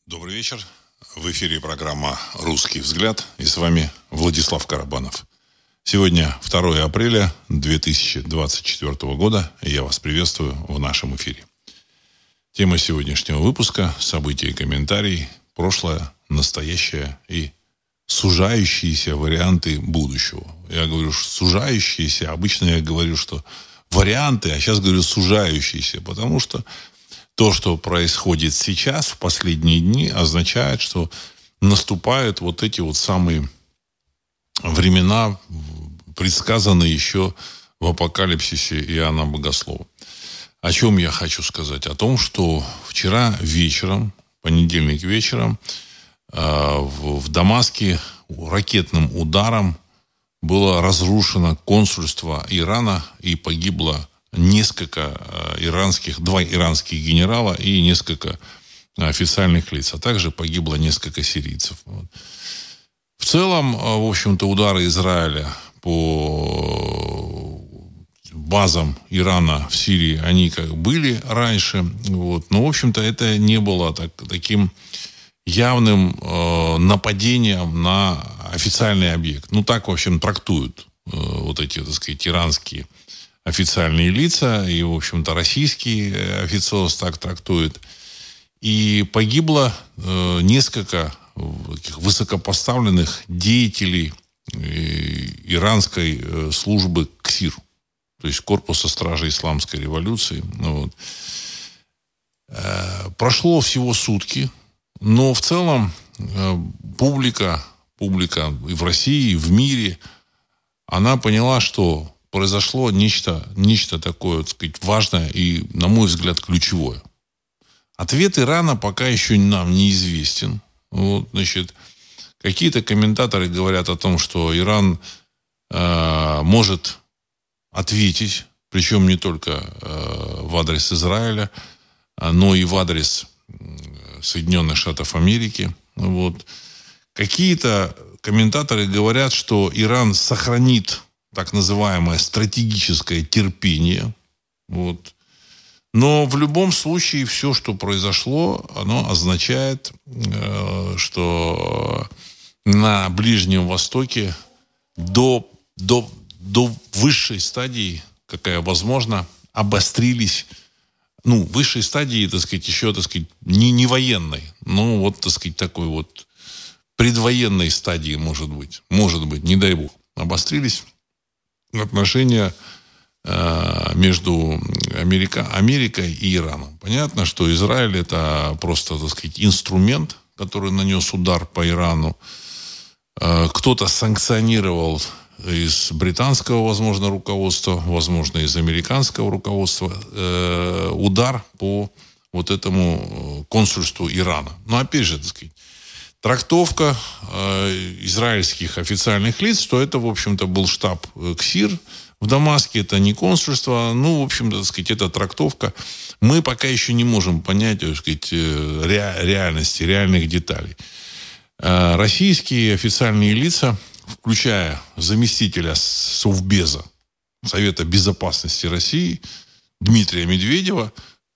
Добрый вечер. В эфире программа «Русский взгляд». И с вами Владислав Карабанов. Сегодня 2 апреля 2024 года. И я вас приветствую в нашем эфире. Тема сегодняшнего выпуска – события и комментарии, прошлое, настоящее и сужающиеся варианты будущего. Я говорю, что сужающиеся. Обычно я говорю, что варианты, а сейчас говорю сужающиеся, потому что то, что происходит сейчас, в последние дни, означает, что наступают вот эти вот самые времена, предсказанные еще в апокалипсисе Иоанна Богослова. О чем я хочу сказать? О том, что вчера вечером, понедельник вечером, в Дамаске ракетным ударом было разрушено консульство Ирана и погибло несколько два иранских генерала и несколько официальных лиц, а также погибло несколько сирийцев. В целом, в общем-то, удары Израиля по базам Ирана в Сирии, они как были раньше, но, в общем-то, это не было таким явным нападением на официальный объект. Так, в общем, трактуют вот эти, так сказать, иранские официальные лица, и, в общем-то, российский официоз так трактует. И погибло несколько таких высокопоставленных деятелей иранской службы КСИР, то есть Корпуса стражей Исламской революции. Прошло всего сутки, но в целом публика и в России, и в мире, она поняла, что произошло нечто такое, так сказать, важное и, на мой взгляд, ключевое. Ответ Ирана пока еще нам неизвестен. Какие-то комментаторы говорят о том, что Иран может ответить, причем не только в адрес Израиля, но и в адрес Соединенных Штатов Америки. Какие-то комментаторы говорят, что Иран сохранит так называемое стратегическое терпение. Но в любом случае все, что произошло, оно означает, что на Ближнем Востоке до высшей стадии, какая возможна, обострились, высшей стадии, так сказать, еще, так сказать, не военной, так сказать, такой предвоенной стадии, может быть, не дай бог, обострились отношения между Америкой и Ираном. Понятно, что Израиль это просто, так сказать, инструмент, который нанес удар по Ирану. Кто-то санкционировал из британского, возможно, руководства, возможно, из американского руководства удар по этому консульству Ирана. Но опять же, так сказать, трактовка израильских официальных лиц, что это, в общем-то, был штаб КСИР в Дамаске, это не консульство. В общем-то, так сказать, это трактовка. Мы пока еще не можем понять, так сказать, реальности, реальных деталей. Российские официальные лица, включая заместителя Совбеза Совета Безопасности России Дмитрия Медведева,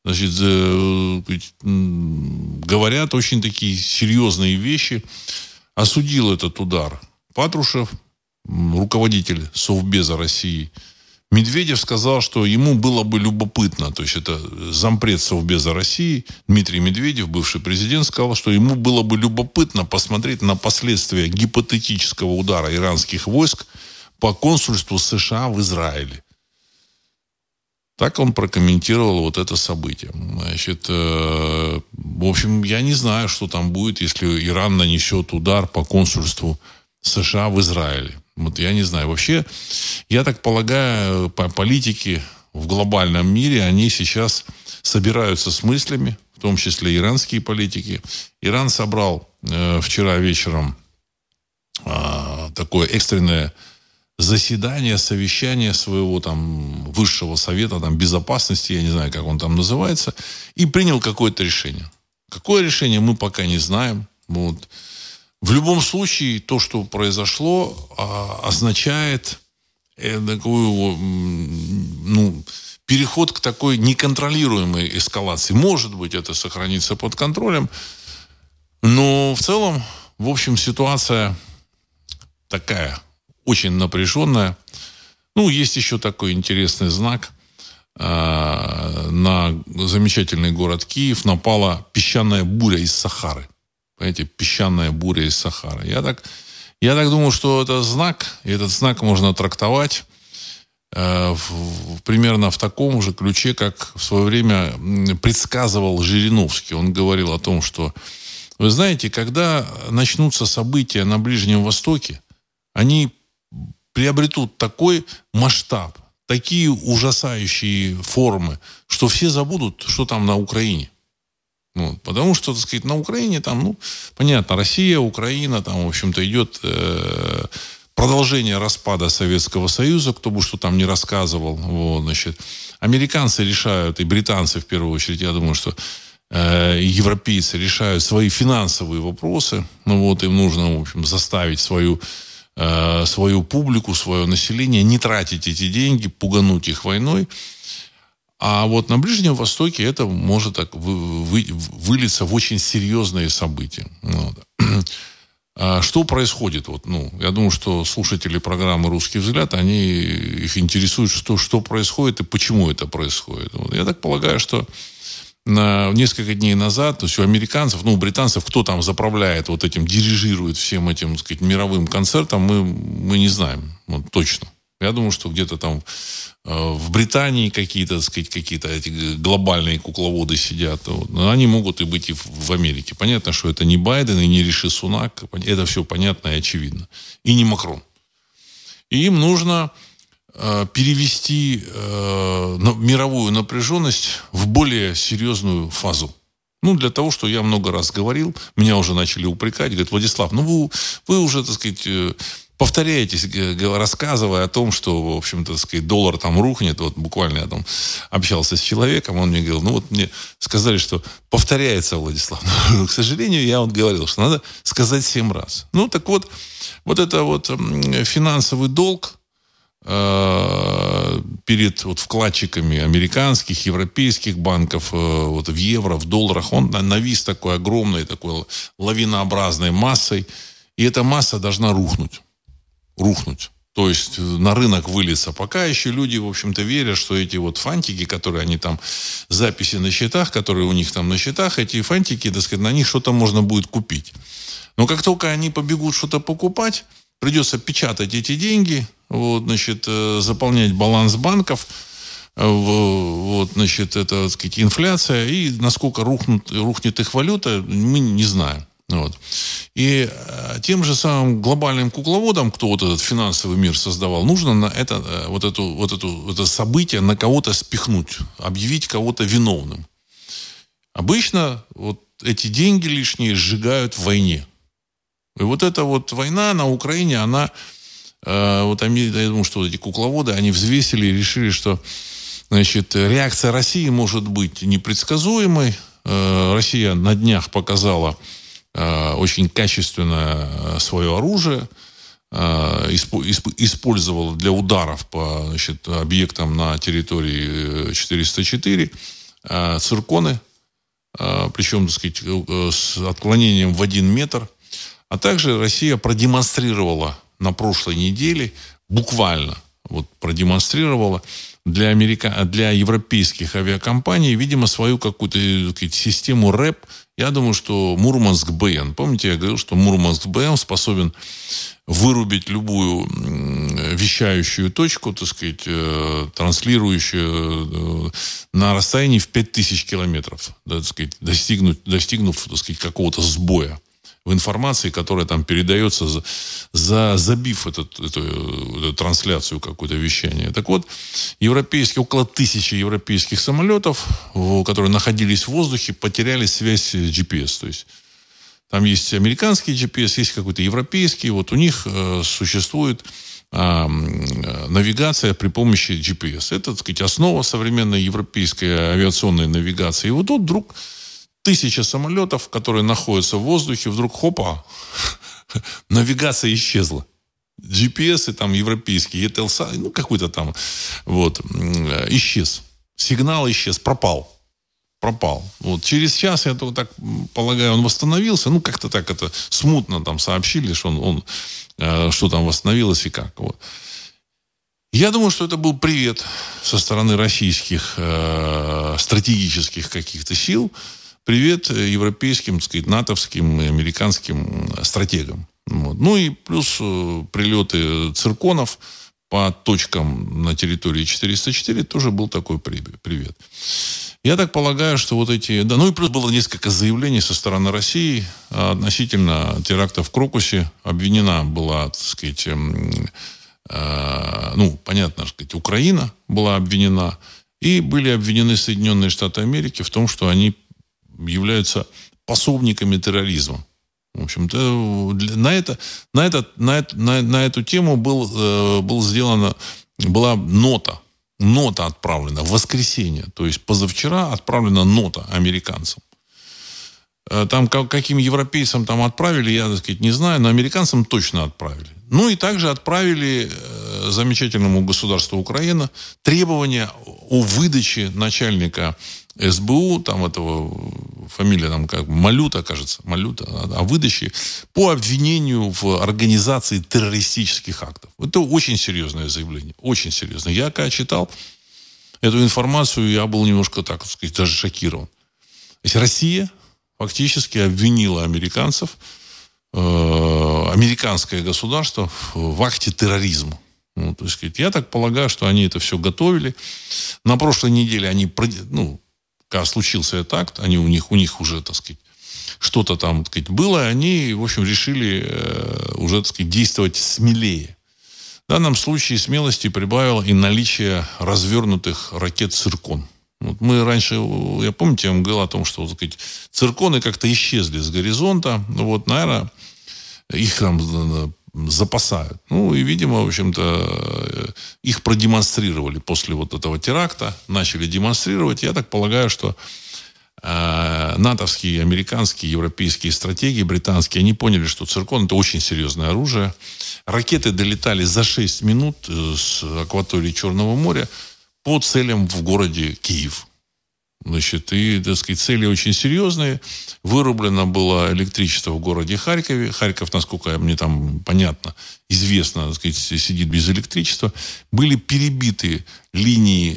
говорят очень такие серьезные вещи. Осудил этот удар Патрушев, руководитель Совбеза России. Медведев сказал, что ему было бы любопытно, то есть это зампред Совбеза России Дмитрий Медведев, бывший президент, сказал, что ему было бы любопытно посмотреть на последствия гипотетического удара иранских войск по консульству США в Израиле. Так он прокомментировал это событие. В общем, я не знаю, что там будет, если Иран нанесет удар по консульству США в Израиле. Я не знаю. Вообще, я так полагаю, политики в глобальном мире, они сейчас собираются с мыслями, в том числе иранские политики. Иран собрал вчера вечером такое экстренное заседание, совещание своего высшего совета безопасности, я не знаю, как он там называется, и принял какое-то решение. Какое решение, мы пока не знаем. В любом случае, то, что произошло, означает такую, переход к такой неконтролируемой эскалации. Может быть, это сохранится под контролем. Но в целом, в общем, ситуация такая, очень напряженная. Ну, есть еще такой интересный знак. На замечательный город Киев напала песчаная буря из Сахары. Понимаете, песчаная буря из Сахары. Я так думаю, что это знак, и этот знак можно трактовать примерно в таком же ключе, как в свое время предсказывал Жириновский. Он говорил о том, что, вы знаете, когда начнутся события на Ближнем Востоке, они приобретут такой масштаб, такие ужасающие формы, что все забудут, что там на Украине. Вот, потому что, так сказать, на Украине там, ну, понятно, Россия, Украина, там, в общем-то, идет продолжение распада Советского Союза, кто бы что там ни рассказывал. Вот, значит, американцы решают, и британцы, в первую очередь, я думаю, что европейцы решают свои финансовые вопросы. Ну, вот, им нужно, в общем, заставить свою публику, свое население не тратить эти деньги, пугануть их войной. А вот на Ближнем Востоке это может так вылиться в очень серьезные события. Вот. Что происходит? Вот, ну, я думаю, что слушатели программы «Русский взгляд», их интересует, что происходит и почему это происходит. Вот. Я так полагаю, что несколько дней назад, то есть у американцев, у британцев, кто там заправляет вот этим, дирижирует всем этим, так сказать, мировым концертом, мы не знаем, вот, точно. Я думаю, что где-то там в Британии какие-то, так сказать, эти глобальные кукловоды сидят. Вот. Но они могут и быть и в Америке. Понятно, что это не Байден и не Риши Сунак. Это все понятно и очевидно. И не Макрон. И им нужно перевести мировую напряженность в более серьезную фазу. Ну, для того, что я много раз говорил, меня уже начали упрекать, говорят: Владислав, ну вы уже, так сказать, повторяетесь, рассказывая о том, что, в общем-то, так сказать, доллар там рухнет. Вот буквально я там общался с человеком, он мне говорил, ну вот мне сказали, что повторяется, Владислав. Но, к сожалению, я вот говорил, что надо сказать 7 раз. Ну, так вот, вот это вот финансовый долг перед вот вкладчиками американских, европейских банков вот в евро, в долларах, он навис такой огромной, такой лавинообразной массой, и эта масса должна рухнуть. То есть на рынок вылиться. Пока еще люди, в общем-то, верят, что эти вот фантики, которые они там, записи на счетах, которые у них там на счетах, эти фантики, так сказать, на них что-то можно будет купить. Но как только они побегут что-то покупать, придется печатать эти деньги, вот, значит, заполнять баланс банков, вот, значит, это, так сказать, инфляция, и насколько рухнет их валюта, мы не знаем. Вот. И тем же самым глобальным кукловодам, кто вот этот финансовый мир создавал, нужно на это событие на кого-то спихнуть, объявить кого-то виновным. Обычно вот эти деньги лишние сжигают в войне. И вот эта вот война на Украине, она, вот я думаю, что вот эти кукловоды, они взвесили и решили, что, значит, реакция России может быть непредсказуемой. Россия на днях показала очень качественное свое оружие, использовала для ударов по, значит, объектам на территории 404 цирконы, причем, так сказать, с отклонением в 1 метр. А также Россия продемонстрировала на прошлой неделе, буквально вот продемонстрировала для европейских авиакомпаний, видимо, свою какую-то, так сказать, систему РЭП. Я думаю, что Мурманск-БН. Помните, я говорил, что Мурманск-БН способен вырубить любую вещающую точку, так сказать, транслирующую на расстоянии в 5000 километров, да, так сказать, достигнув, так сказать, какого-то сбоя в информации, которая там передается, забив эту трансляцию, какое-то вещание. Так вот, около 1000 европейских самолетов, которые находились в воздухе, потеряли связь с GPS. То есть там есть американский GPS, есть какой-то европейский. Вот у них существует навигация при помощи GPS. Это, так сказать, основа современной европейской авиационной навигации. И вот тут вдруг 1000 самолетов, которые находятся в воздухе, вдруг хопа, навигация исчезла. GPS там европейский, ETELSAT, ну какой-то там, вот, исчез. Сигнал исчез, пропал. пропал. Вот. Через час, я так полагаю, он восстановился. Ну, как-то так это смутно там сообщили, что что там восстановилось и как. Вот. Я думаю, что это был привет со стороны российских стратегических каких-то сил. Привет европейским, так сказать, натовским и американским стратегам. Вот. Ну и плюс прилеты цирконов по точкам на территории 404 тоже был такой привет. Я так полагаю, что вот эти... Да, ну и плюс было несколько заявлений со стороны России относительно теракта в Крокусе. Обвинена была, так сказать, понятно, так сказать, Украина была обвинена. И были обвинены Соединенные Штаты Америки в том, что они являются пособниками терроризма. В общем-то, на эту тему была нота отправлена в воскресенье. То есть позавчера отправлена нота американцам. Там каким европейцам там отправили, я, так сказать, не знаю, но американцам точно отправили. Ну и также отправили замечательному государству Украина требования о выдаче начальника СБУ, там этого, фамилия там как Малюта, кажется, о выдаче по обвинению в организации террористических актов. Это очень серьезное заявление, очень серьезное. Я когда читал эту информацию, я был немножко, так сказать, даже шокирован. То есть Россия фактически обвинила американцев, американское государство в акте терроризма. Ну, то есть, я так полагаю, что они это все готовили. На прошлой неделе они, когда случился этот акт, у них уже, так сказать, что-то там, так сказать, было, и они, в общем, решили уже, так сказать, действовать смелее. В данном случае смелости прибавило и наличие развернутых ракет «Циркон». Вот мы раньше, я помните, я вам говорил о том, что, так сказать, цирконы как-то исчезли с горизонта. Вот, наверное, их там запасают. Ну, и, видимо, в общем-то, их продемонстрировали после вот этого теракта. Начали демонстрировать. Я так полагаю, что натовские, американские, европейские стратегии, британские, они поняли, что циркон – это очень серьезное оружие. Ракеты долетали за 6 минут с акватории Черного моря по целям в городе Киев. Значит, и, так сказать, цели очень серьезные. Вырублено было электричество в городе Харькове. Харьков, насколько мне там понятно, известно, так сказать, сидит без электричества. Были перебиты линии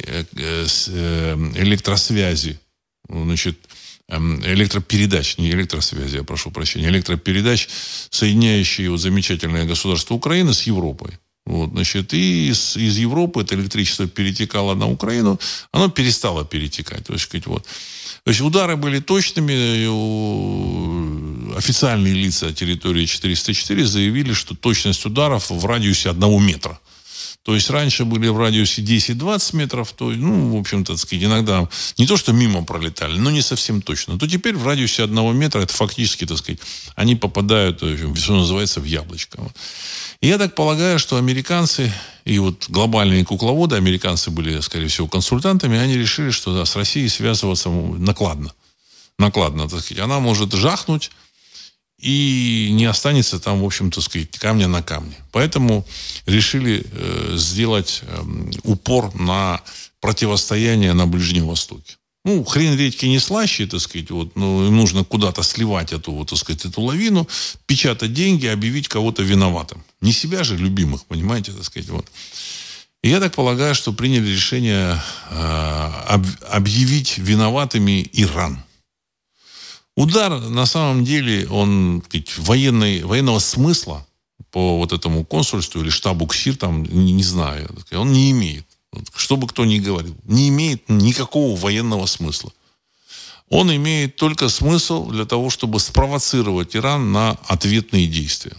электросвязи, значит, электропередач, не электросвязи, я прошу прощения, электропередач, соединяющие вот замечательное государство Украины с Европой. Вот, значит, и из Европы это электричество перетекало на Украину, оно перестало перетекать. То есть удары были точными. Официальные лица территории 404 заявили, что точность ударов в радиусе 1 метра. То есть раньше были в радиусе 10-20 метров, то, в общем-то, так сказать, иногда не то, что мимо пролетали, но не совсем точно. То теперь в радиусе 1 метра это фактически, так сказать, они попадают, что называется, в яблочко. И я так полагаю, что американцы и вот глобальные кукловоды, американцы были, скорее всего, консультантами, они решили, что с Россией связываться накладно. Накладно, так сказать. Она может жахнуть, и не останется там, в общем-то, так сказать, камня на камне. Поэтому решили сделать упор на противостояние на Ближнем Востоке. Хрен редьки не слаще, так сказать, им нужно куда-то сливать эту лавину, печатать деньги, объявить кого-то виноватым. Не себя же, любимых, понимаете, так сказать, вот. И я так полагаю, что приняли решение объявить виноватыми Иран. Удар, на самом деле, он, так сказать, военного смысла по вот этому консульству или штабу КСИР, там, не знаю, он не имеет. Что бы кто ни говорил, не имеет никакого военного смысла. Он имеет только смысл для того, чтобы спровоцировать Иран на ответные действия.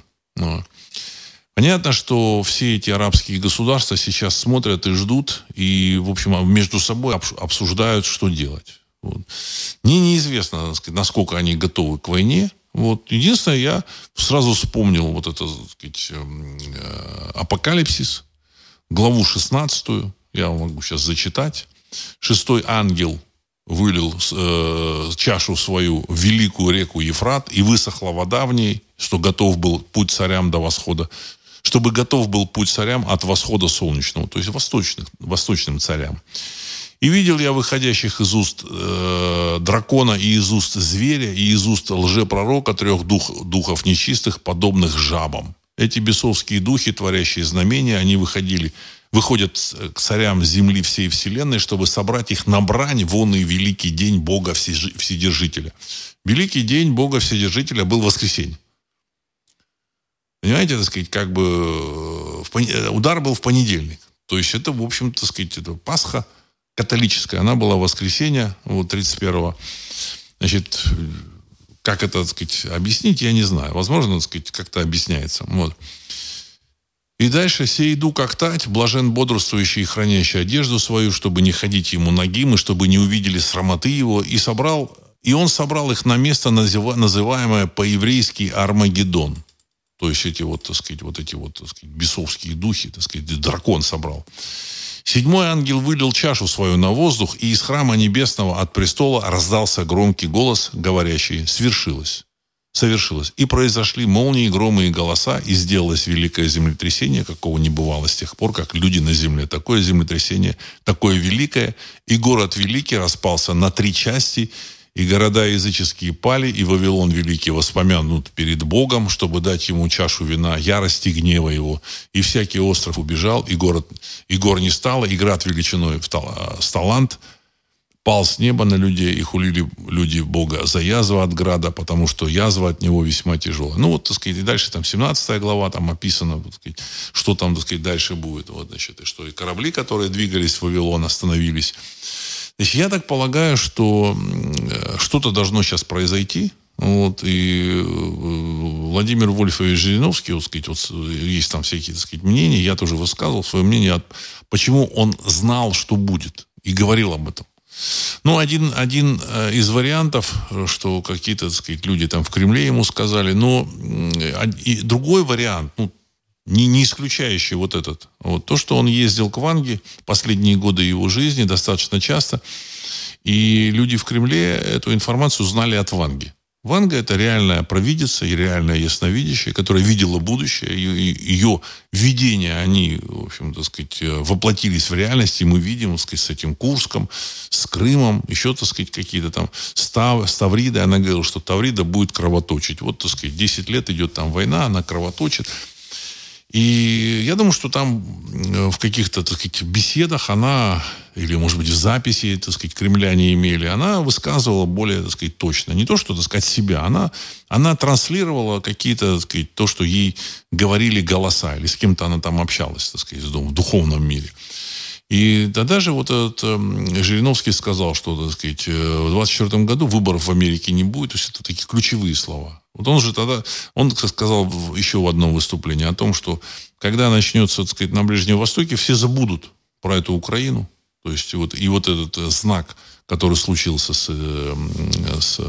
Понятно, что все эти арабские государства сейчас смотрят и ждут, и, в общем, между собой обсуждают, что делать. Вот. Мне неизвестно, так сказать, насколько они готовы к войне. Вот. Единственное, я сразу вспомнил вот это, так сказать, Апокалипсис, главу 16. Я могу сейчас зачитать. 6-й ангел вылил чашу свою в великую реку Ефрат, и высохла вода в ней, что готов был путь царям до восхода, чтобы готов был путь царям от восхода солнечного, то есть восточным царям. И видел я выходящих из уст дракона и из уст зверя, и из уст лжепророка 3 духов нечистых, подобных жабам. Эти бесовские духи, творящие знамения, они выходят к царям земли всей вселенной, чтобы собрать их на брань в он и великий день Бога Вседержителя. Великий день Бога Вседержителя был воскресенье. Понимаете, так сказать, как бы удар был в понедельник. То есть это, в общем-то, так сказать, это Пасха католическая, она была в воскресенье, 31-го. Значит, как это, так сказать, объяснить, я не знаю. Возможно, так сказать, как-то объясняется. Вот. И дальше: «Сей иду как тать, блажен бодрствующий и хранящий одежду свою, чтобы не ходить ему нагим, и чтобы не увидели срамоты его. И он собрал их на место, называемое по-еврейски Армагеддон». То есть эти вот, так сказать, бесовские духи, так сказать, дракон собрал. «Седьмой ангел вылил чашу свою на воздух, и из храма небесного от престола раздался громкий голос, говорящий: свершилось. Совершилось. И произошли молнии, громы и голоса, и сделалось великое землетрясение, какого не бывало с тех пор, как люди на земле. Такое землетрясение, такое великое, и город великий распался на 3 части, и города языческие пали, и Вавилон великий воспомянут перед Богом, чтобы дать ему чашу вина ярости гнева его. И всякий остров убежал, и гор не стало, и град величиной с талант пал с неба на людей, и хулили люди Бога за язву от града, потому что язва от него весьма тяжелая». Ну, вот, так сказать, и дальше там 17 глава, там описано, так сказать, что там, так сказать, дальше будет. Вот, значит, и что и корабли, которые двигались в Вавилон, остановились. Значит, я так полагаю, что что-то должно сейчас произойти. Вот, и Владимир Вольфович Жириновский, вот, сказать, вот, есть там всякие, так сказать, мнения, я тоже высказывал свое мнение, почему он знал, что будет, и говорил об этом. Ну, один из вариантов, что какие-то, так сказать, люди там в Кремле ему сказали, но и другой вариант, ну, не исключающий вот этот. Вот, то, что он ездил к Ванге последние годы его жизни достаточно часто, и люди в Кремле эту информацию знали от Ванги. Ванга — это реальная провидица и реальная ясновидящая, которая видела будущее. Ее видения, они, в общем, так сказать, воплотились в реальность. И мы видим, так сказать, с этим Курском, с Крымом, еще, так сказать, какие-то там с Тавридой. Она говорила, что Таврида будет кровоточить. Вот, так сказать, 10 лет идет там война, она кровоточит. И я думаю, что там в каких-то, так сказать, беседах она, или, может быть, в записи, так сказать, кремляне имели, она высказывала более, так сказать, точно. Не то, что, так сказать, себя. Она транслировала какие-то, так сказать, то, что ей говорили голоса, или с кем-то она там общалась, так сказать, в духовном мире. И тогда же вот этот Жириновский сказал, что, так сказать, в 2024 году выборов в Америке не будет. То есть это такие ключевые слова. Вот он же тогда, он сказал еще в одном выступлении о том, что когда начнется, так сказать, на Ближнем Востоке, все забудут про эту Украину. То есть вот, и вот этот знак, который случился с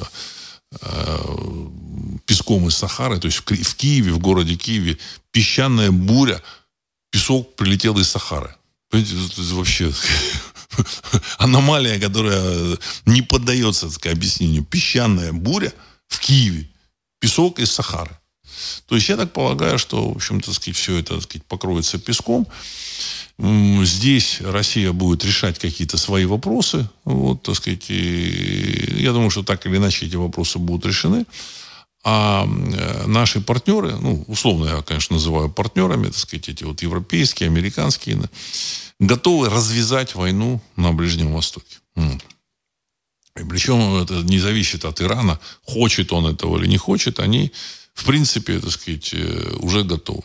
песком из Сахары, то есть в Киеве, в городе Киеве, песчаная буря, песок прилетел из Сахары. Это вообще аномалия, которая не поддается, так сказать, объяснению. Песчаная буря в Киеве. Песок из Сахары. То есть я так полагаю, что, в общем, так сказать, все это, так сказать, покроется песком. Здесь Россия будет решать какие-то свои вопросы. Вот, так сказать, и я думаю, что так или иначе эти вопросы будут решены. А наши партнеры, ну, условно я, конечно, называю партнерами, так сказать, эти вот европейские, американские, готовы развязать войну на Ближнем Востоке. И причем это не зависит от Ирана, хочет он этого или не хочет, они, в принципе, так сказать, уже готовы.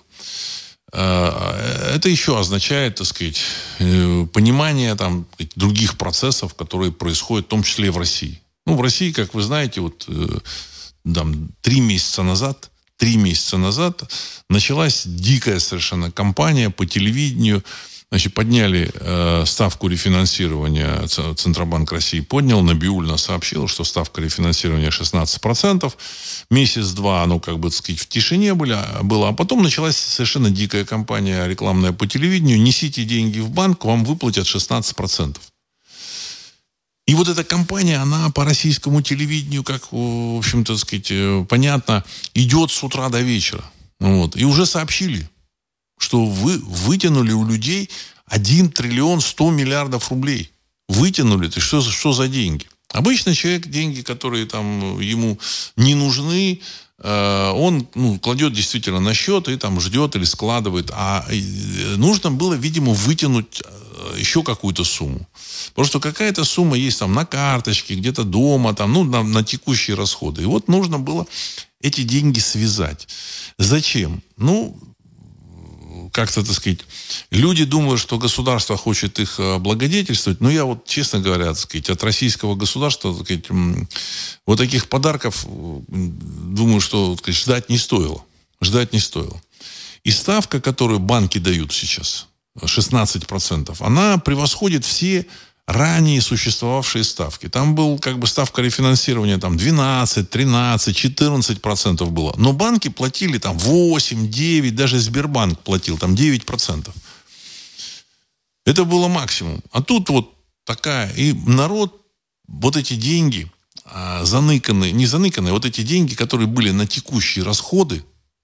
Это еще означает, так сказать, понимание там других процессов, которые происходят, в том числе и в России. Ну, в России, как вы знаете, вот там, 3 месяца назад началась дикая совершенно кампания по телевидению. Значит, подняли ставку рефинансирования, Центробанк России поднял, Набиуллина сообщила, что ставка рефинансирования 16%. Месяц-два оно, как бы, так сказать, в тишине было, а потом началась совершенно дикая кампания рекламная по телевидению. Несите деньги в банк, вам выплатят 16%. И вот эта кампания, она по российскому телевидению, как, в общем-то, так сказать, понятно, идет с утра до вечера. Вот. И уже сообщили, что вы вытянули у людей 1 триллион 100 миллиардов рублей. вытянули. Ты что за деньги? Обычно человек деньги, которые там ему не нужны, он кладет действительно на счет и там ждет или складывает. А нужно было, видимо, вытянуть еще какую-то сумму. Потому что какая-то сумма есть там на карточке, где-то дома, там, на текущие расходы. И вот нужно было эти деньги связать. Зачем? Как-то, так сказать, люди думают, что государство хочет их облагодетельствовать. Но я вот, честно говоря, так сказать, от российского государства, так сказать, вот таких подарков, думаю, что, так сказать, ждать не стоило. Ждать не стоило. И ставка, которую банки дают сейчас, 16%, она превосходит все ранее существовавшие ставки. Там был ставка рефинансирования 12, 13, 14% было. Но банки платили 8, 9, даже Сбербанк платил 9%. Это было максимум. А тут вот такая. И народ, вот эти деньги заныканные, не заныканные, вот эти деньги, которые были на текущие расходы,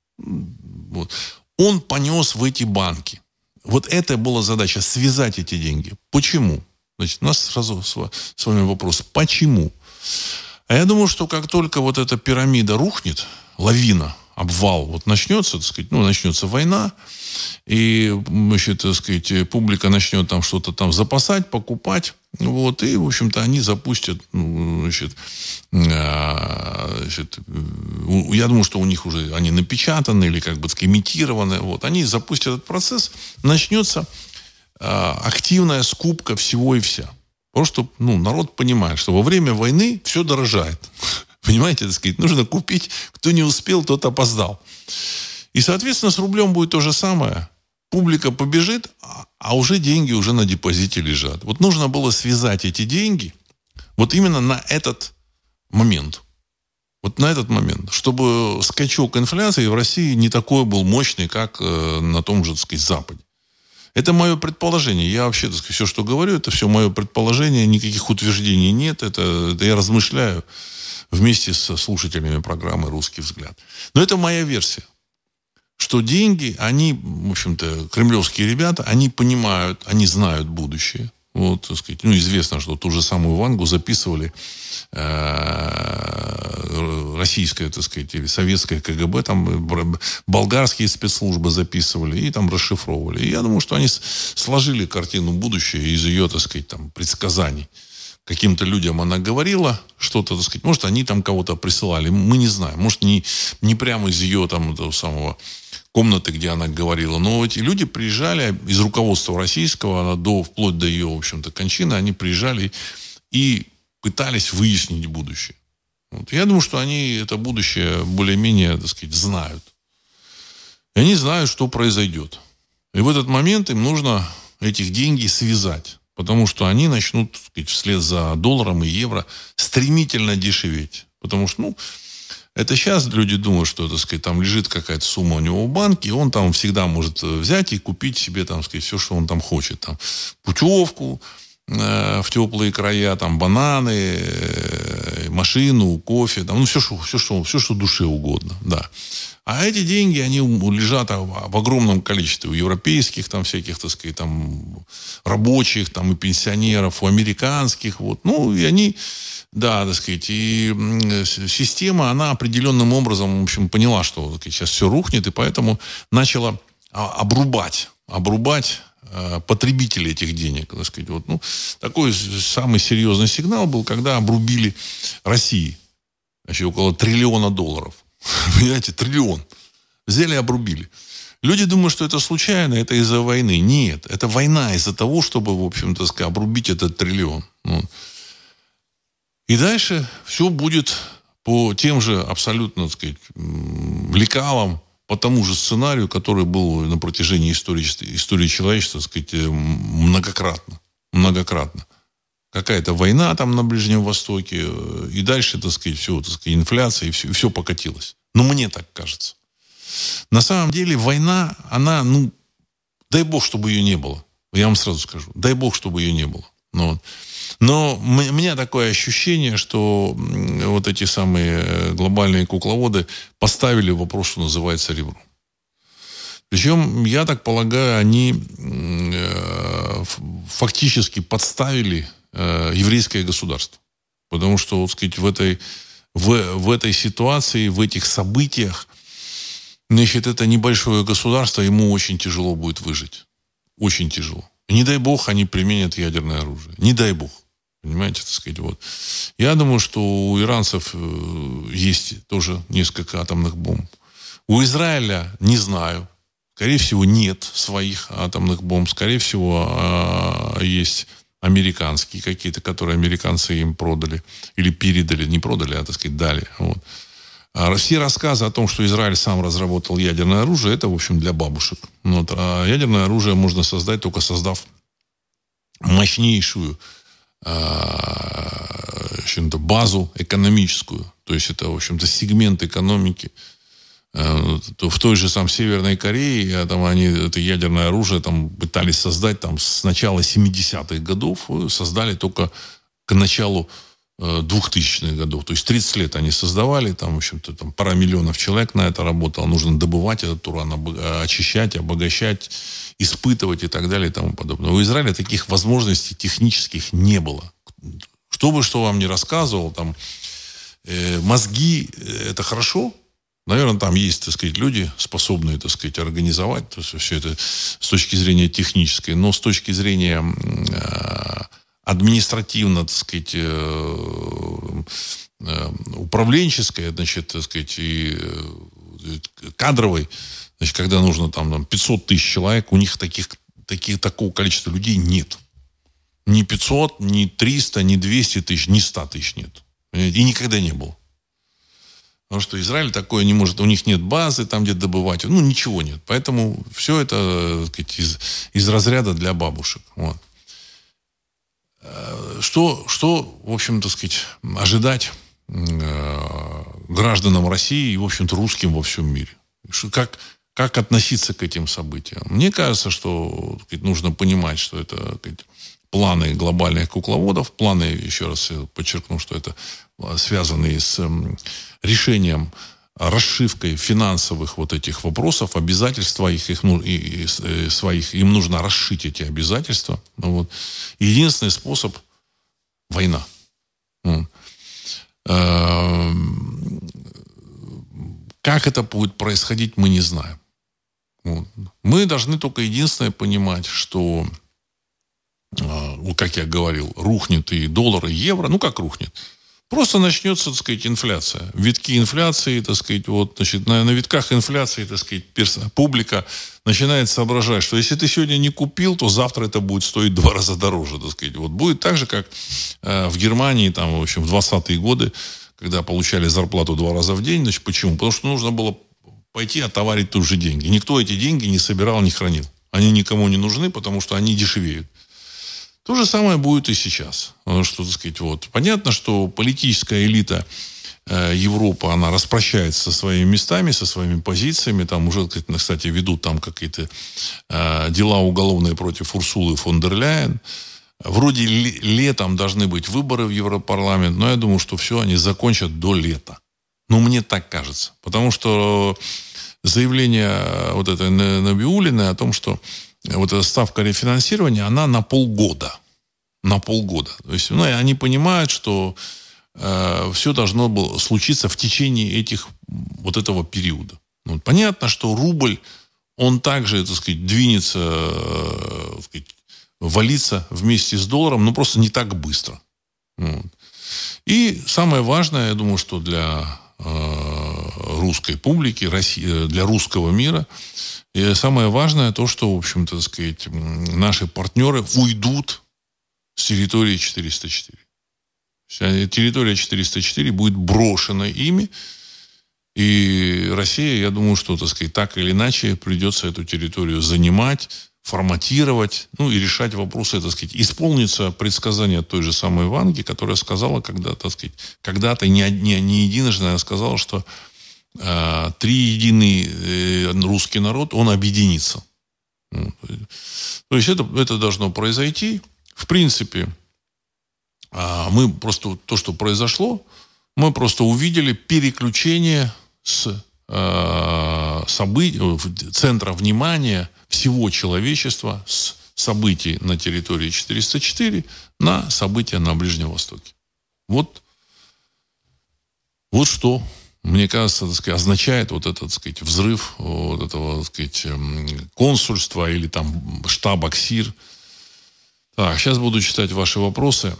он понес в эти банки. Вот это была задача, связать эти деньги. Почему? Значит, у нас сразу с вами вопрос. Почему? А я думаю, что как только вот эта пирамида рухнет, лавина, обвал, вот начнется, так сказать, начнется война, и, значит, так сказать, публика начнет там что-то там запасать, покупать, вот, и, в общем-то, они запустят, я думаю, что у них уже они напечатаны или, имитированы, вот, они запустят этот процесс, начнется активная скупка всего и вся. Потому что, народ понимает, что во время войны все дорожает. Понимаете, так сказать, нужно купить. Кто не успел, тот опоздал. И, соответственно, с рублем будет то же самое. Публика побежит, а уже деньги уже на депозите лежат. Вот нужно было связать эти деньги вот именно на этот момент. Вот на этот момент. Чтобы скачок инфляции в России не такой был мощный, как на том же, так сказать, Западе. Это мое предположение. Я вообще, так сказать, все, что говорю, это все мое предположение. Никаких утверждений нет. Это я размышляю вместе со слушателями программы «Русский взгляд». Но это моя версия. Что деньги, они, в общем-то, кремлевские ребята, они понимают, они знают будущее. Вот, так сказать, известно, что ту же самую Вангу записывали российское, так сказать, или советское КГБ, там болгарские спецслужбы записывали и там расшифровывали. И я думаю, что они сложили картину будущего из ее, так сказать, там, предсказаний. Каким-то людям она говорила что-то, так сказать, может, они там кого-то присылали, мы не знаем. Может, не прямо из ее там этого самого комнаты, где она говорила. Но эти люди приезжали из руководства российского, вплоть до ее, в общем-то, кончины, они приезжали и пытались выяснить будущее. Вот. Я думаю, что они это будущее более-менее, так сказать, знают. И они знают, что произойдет. И в этот момент им нужно этих деньги связать. Потому что они начнут, так сказать, вслед за долларом и евро стремительно дешеветь. Потому что, это сейчас люди думают, что, так сказать, там лежит какая-то сумма у него в банке, и он там всегда может взять и купить себе, там, сказать, все, что он там хочет. Там, путевку в теплые края, там, бананы, машину, кофе, там, все, что душе угодно, да. А эти деньги, они лежат в огромном количестве у европейских, там, всяких, так сказать, там, рабочих, там, и пенсионеров, у американских, вот. И они, да, так сказать, и система, она определенным образом, в общем, поняла, что, так сказать, сейчас все рухнет, и поэтому начала обрубать потребителей этих денег, так сказать. Вот, такой самый серьезный сигнал был, когда обрубили России, значит, около $1 триллиона. Понимаете, триллион. Взяли и обрубили. Люди думают, что это случайно, это из-за войны. Нет, это война из-за того, чтобы, в общем-то, обрубить этот триллион. И дальше все будет по тем же абсолютно, так сказать, лекалам, по тому же сценарию, который был на протяжении истории человечества, так сказать, многократно. Какая-то война там на Ближнем Востоке, и дальше, так сказать, все, так сказать, инфляция, и все покатилось. Но мне так кажется. На самом деле война, она, дай бог, чтобы ее не было. Я вам сразу скажу, дай бог, чтобы ее не было. Но у меня такое ощущение, что вот эти самые глобальные кукловоды поставили вопрос, что называется, ребром. Причем, я так полагаю, они фактически подставили еврейское государство. Потому что, вот, сказать, в этой ситуации, в этих событиях, значит, это небольшое государство, ему очень тяжело будет выжить. Очень тяжело. Не дай бог они применят ядерное оружие. Не дай бог. Понимаете, так сказать, вот. Я думаю, что у иранцев есть тоже несколько атомных бомб. У Израиля не знаю. Скорее всего, нет своих атомных бомб. Скорее всего, есть американские какие-то, которые американцы им продали. Или передали. Не продали, а, так сказать, дали. Вот. А все рассказы о том, что Израиль сам разработал ядерное оружие, это, в общем, для бабушек. Вот. А ядерное оружие можно создать, только создав мощнейшую в общем-то, базу экономическую. То есть это, в общем-то, сегмент экономики. В той же там Северной Корее там они это ядерное оружие там пытались создать там с начала 70-х годов, создали только к началу 2000-х годов. То есть 30 лет они создавали, там, в общем-то, там пара миллионов человек на это работало. Нужно добывать этот уран, очищать, обогащать, испытывать и так далее и тому подобное. У Израиля таких возможностей технических не было. Что бы что вам ни рассказывал, там, мозги это хорошо. Наверное, там есть, так сказать, люди, способные, так сказать, организовать то есть, все это с точки зрения технической. Но с точки зрения административно, так сказать, управленческой, значит, так сказать, и кадровой, значит, когда нужно там 500 тысяч человек, у них такого количества людей нет. Ни 500, ни 300, ни 200 тысяч, ни 100 тысяч нет. И никогда не было. Потому что Израиль такое не может, у них нет базы там, где добывать, ну, ничего нет. Поэтому все это, так сказать, из разряда для бабушек. Вот. Что, в общем, так сказать, ожидать гражданам России и, в общем-то, русским во всем мире? Как относиться к этим событиям? Мне кажется, что, так сказать, нужно понимать, что это, так сказать, планы глобальных кукловодов, планы, еще раз подчеркну, что это связанные с решением, расшивкой финансовых вот этих вопросов, обязательства своих, им нужно расшить эти обязательства. Вот. Единственный способ – война. Как это будет происходить, мы не знаем. Вот. Мы должны только единственное понимать, что, как я говорил, рухнет и доллар, и евро. Ну, как рухнет? Просто начнется, так сказать, инфляция. Витки инфляции, так сказать, вот, значит, на витках инфляции, так сказать, публика начинает соображать, что если ты сегодня не купил, то завтра это будет стоить в 2 раза дороже, так сказать. Вот будет так же, как в Германии, там, в общем, в 20-е годы, когда получали зарплату 2 раза в день. Значит, почему? Потому что нужно было пойти отоварить тут же деньги. Никто эти деньги не собирал, не хранил. Они никому не нужны, потому что они дешевеют. То же самое будет и сейчас. Что, так сказать, вот. Понятно, что политическая элита Европы, она распрощается со своими местами, со своими позициями. Там уже, кстати, ведут там какие-то дела уголовные против Урсулы фон дер Ляйен. Вроде летом должны быть выборы в Европарламент, но я думаю, что все они закончат до лета. Ну, мне так кажется. Потому что заявление вот этой Набиуллиной о том, что вот эта ставка рефинансирования, она на полгода. На полгода. То есть, ну, они понимают, что все должно было случиться в течение вот этого периода. Ну, понятно, что рубль, он также, так сказать, двинется, так сказать, валиться вместе с долларом, но просто не так быстро. Вот. И самое важное, я думаю, что для русской публики, для русского мира, и самое важное то, что, в общем-то, так сказать, наши партнеры уйдут с территории 404. Территория 404 будет брошена ими, и Россия, я думаю, что, так сказать, так или иначе придется эту территорию занимать, форматировать, ну, и решать вопросы, так сказать. Исполнится предсказание той же самой Ванги, которая сказала когда-то, не единожды, она сказала, что триединый русский народ, он объединится. То есть это должно произойти. В принципе, мы просто то, что произошло, мы просто увидели переключение с центра внимания всего человечества с событий на территории 404 на события на Ближнем Востоке. Вот что, мне кажется, так сказать, означает вот этот, так сказать, взрыв вот этого, так сказать, консульства или там штаба КСИР. Так, сейчас буду читать ваши вопросы.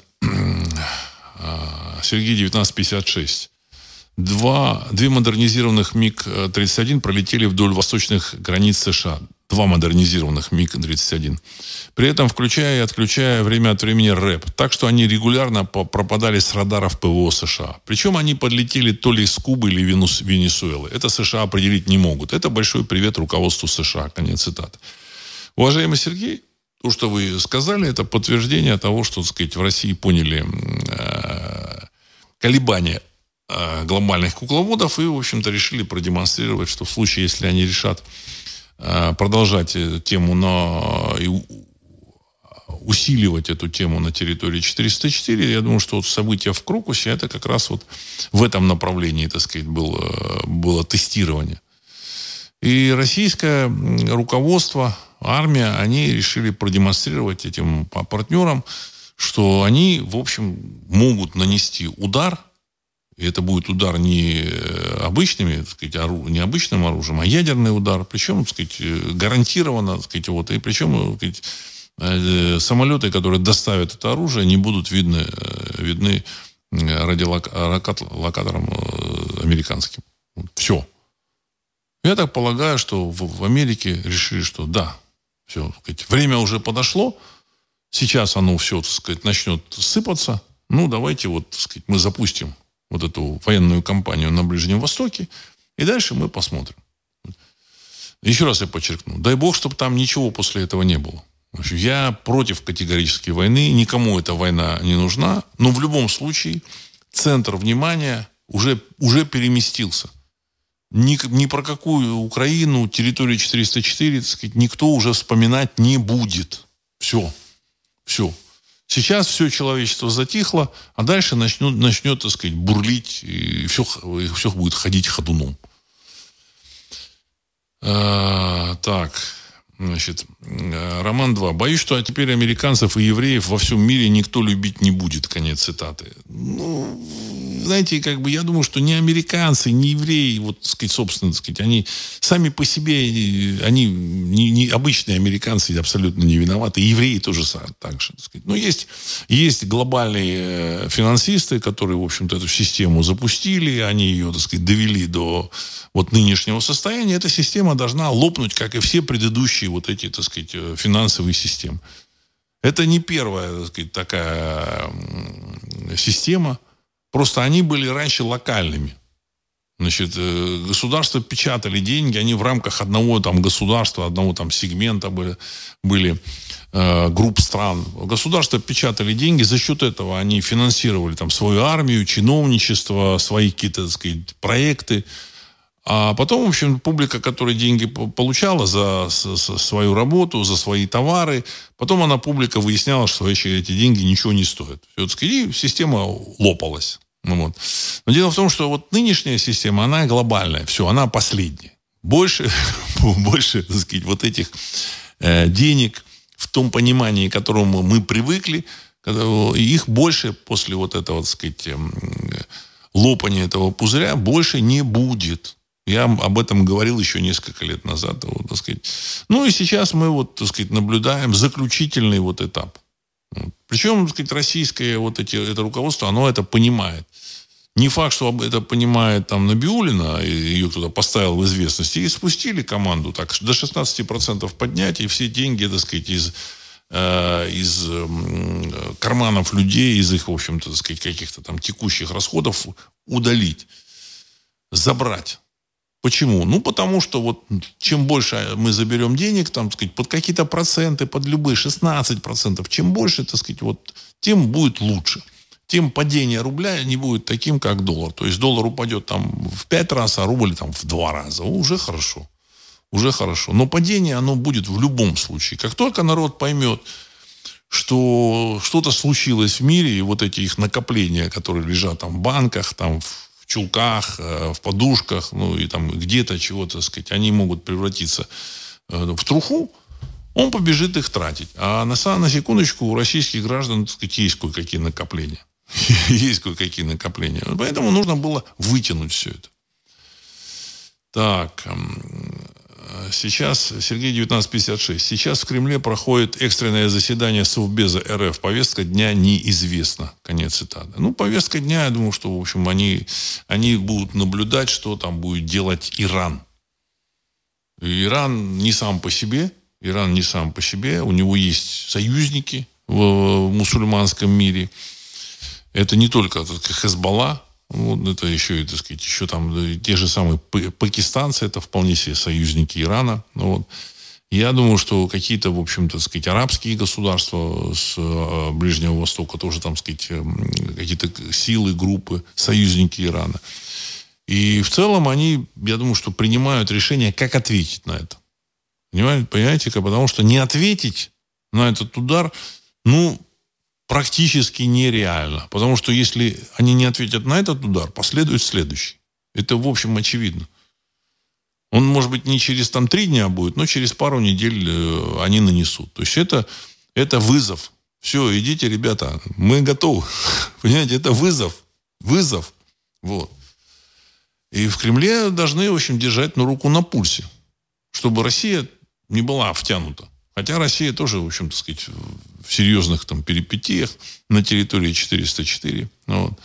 Сергей, 1956. Две модернизированных МиГ-31 пролетели вдоль восточных границ США. 2 модернизированных МиГ-31. При этом включая и отключая время от времени РЭП. Так что они регулярно пропадали с радаров ПВО США. Причем они подлетели то ли с Кубы или Венесуэлы. Это США определить не могут. Это большой привет руководству США. Конец цитаты. Уважаемый Сергей, то, что вы сказали, это подтверждение того, что, так сказать, в России поняли колебания глобальных кукловодов и, в общем-то, решили продемонстрировать, что в случае, если они решат продолжать тему и усиливать эту тему на территории 404, я думаю, что вот события в Крокусе, это как раз вот в этом направлении, так сказать, было тестирование. И российское руководство, армия, они решили продемонстрировать этим партнерам, что они, в общем, могут нанести удар. И это будет удар не обычными, так сказать, не обычным оружием, а ядерный удар. Причем, так сказать, гарантированно, так сказать, вот, и причем, так сказать, самолеты, которые доставят это оружие, не будут видны радиолокатором американским. Все. Я так полагаю, что в Америке решили, что да, все, так сказать, время уже подошло, сейчас оно все, так сказать, начнет сыпаться. Ну, давайте вот, так сказать, мы запустим вот эту военную кампанию на Ближнем Востоке, и дальше мы посмотрим. Еще раз я подчеркну. Дай бог, чтобы там ничего после этого не было. Я против категорически войны, никому эта война не нужна, но в любом случае центр внимания уже переместился. Ни про какую Украину, территорию 404, так сказать, никто уже вспоминать не будет. Все. Сейчас все человечество затихло, а дальше начнет, так сказать, бурлить, и все будет ходить ходуном. Так, значит, Роман 2. Боюсь, что теперь американцев и евреев во всем мире никто любить не будет. Конец цитаты. Ну, знаете, как бы я думаю, что ни американцы, ни евреи, вот, так сказать, собственно, так сказать, они сами по себе, они не обычные американцы абсолютно не виноваты. И евреи тоже так же, так сказать. Но есть глобальные финансисты, которые, в общем-то, эту систему запустили, они ее, так сказать, довели до вот нынешнего состояния. Эта система должна лопнуть, как и все предыдущие вот эти, так сказать, финансовые системы. Это не первая, так сказать, такая система. Просто они были раньше локальными. Значит, государства печатали деньги, они в рамках одного там государства, одного там сегмента были групп стран. Государства печатали деньги, за счет этого они финансировали там свою армию, чиновничество, свои какие-то, так сказать, проекты. А потом, в общем, публика, которая деньги получала за свою работу, за свои товары, потом публика выясняла, что эти деньги ничего не стоят. И система лопалась. Ну, вот. Но дело в том, что вот нынешняя система, она глобальная. Все, она последняя. Больше, так сказать, вот этих денег в том понимании, к которому мы привыкли, их больше после вот этого, так сказать, лопания этого пузыря больше не будет. Я об этом говорил еще несколько лет назад. Вот, так сказать. Ну и сейчас мы вот, так сказать, наблюдаем заключительный вот этап. Причем, так сказать, российское вот это руководство, оно это понимает. Не факт, что это понимает там Набиуллина, и ее кто-то поставил в известность, и спустили команду так, до 16% поднять, и все деньги, так сказать, из карманов людей, из их, в общем-то, так сказать, каких-то там текущих расходов удалить, забрать. Почему? Ну, потому что вот чем больше мы заберем денег, там, так сказать, под какие-то проценты, под любые 16%, чем больше, так сказать, вот, тем будет лучше. Тем падение рубля не будет таким, как доллар. То есть доллар упадет там в 5 раз, а рубль там в 2 раза. Уже хорошо. Уже хорошо. Но падение, оно будет в любом случае. Как только народ поймет, что что-то случилось в мире, и вот эти их накопления, которые лежат там в банках, там в чулках, в подушках, ну и там где-то чего-то, так сказать, они могут превратиться в труху, он побежит их тратить. А на секундочку у российских граждан, так сказать, есть кое-какие накопления. Есть кое-какие накопления. Поэтому нужно было вытянуть все это. Так, сейчас, Сергей 1956. Сейчас в Кремле проходит экстренное заседание Совбеза РФ. Повестка дня неизвестна. Конец цитаты. Ну, повестка дня, я думаю, что, в общем, они будут наблюдать, что там будет делать Иран. Иран не сам по себе. У него есть союзники в мусульманском мире. Это не только Хезболла. Вот это еще, и, так сказать, еще там те же самые пакистанцы, это вполне себе союзники Ирана. Вот. Я думаю, что какие-то, в общем-то, так сказать, арабские государства с Ближнего Востока тоже, там, сказать, какие-то силы, группы, союзники Ирана. И в целом они, я думаю, что принимают решение, как ответить на это. Понимаете? Потому что не ответить на этот удар, практически нереально. Потому что если они не ответят на этот удар, последует следующий. Это, в общем, очевидно. Он, может быть, не через 3 дня будет, но через пару недель они нанесут. То есть это вызов. Все, идите, ребята, мы готовы. Понимаете, это вызов. Вызов. Вот. И в Кремле должны, в общем, держать руку на пульсе, чтобы Россия не была втянута. Хотя Россия тоже, в общем, так сказать, в серьезных там перипетиях на территории 404. Вот.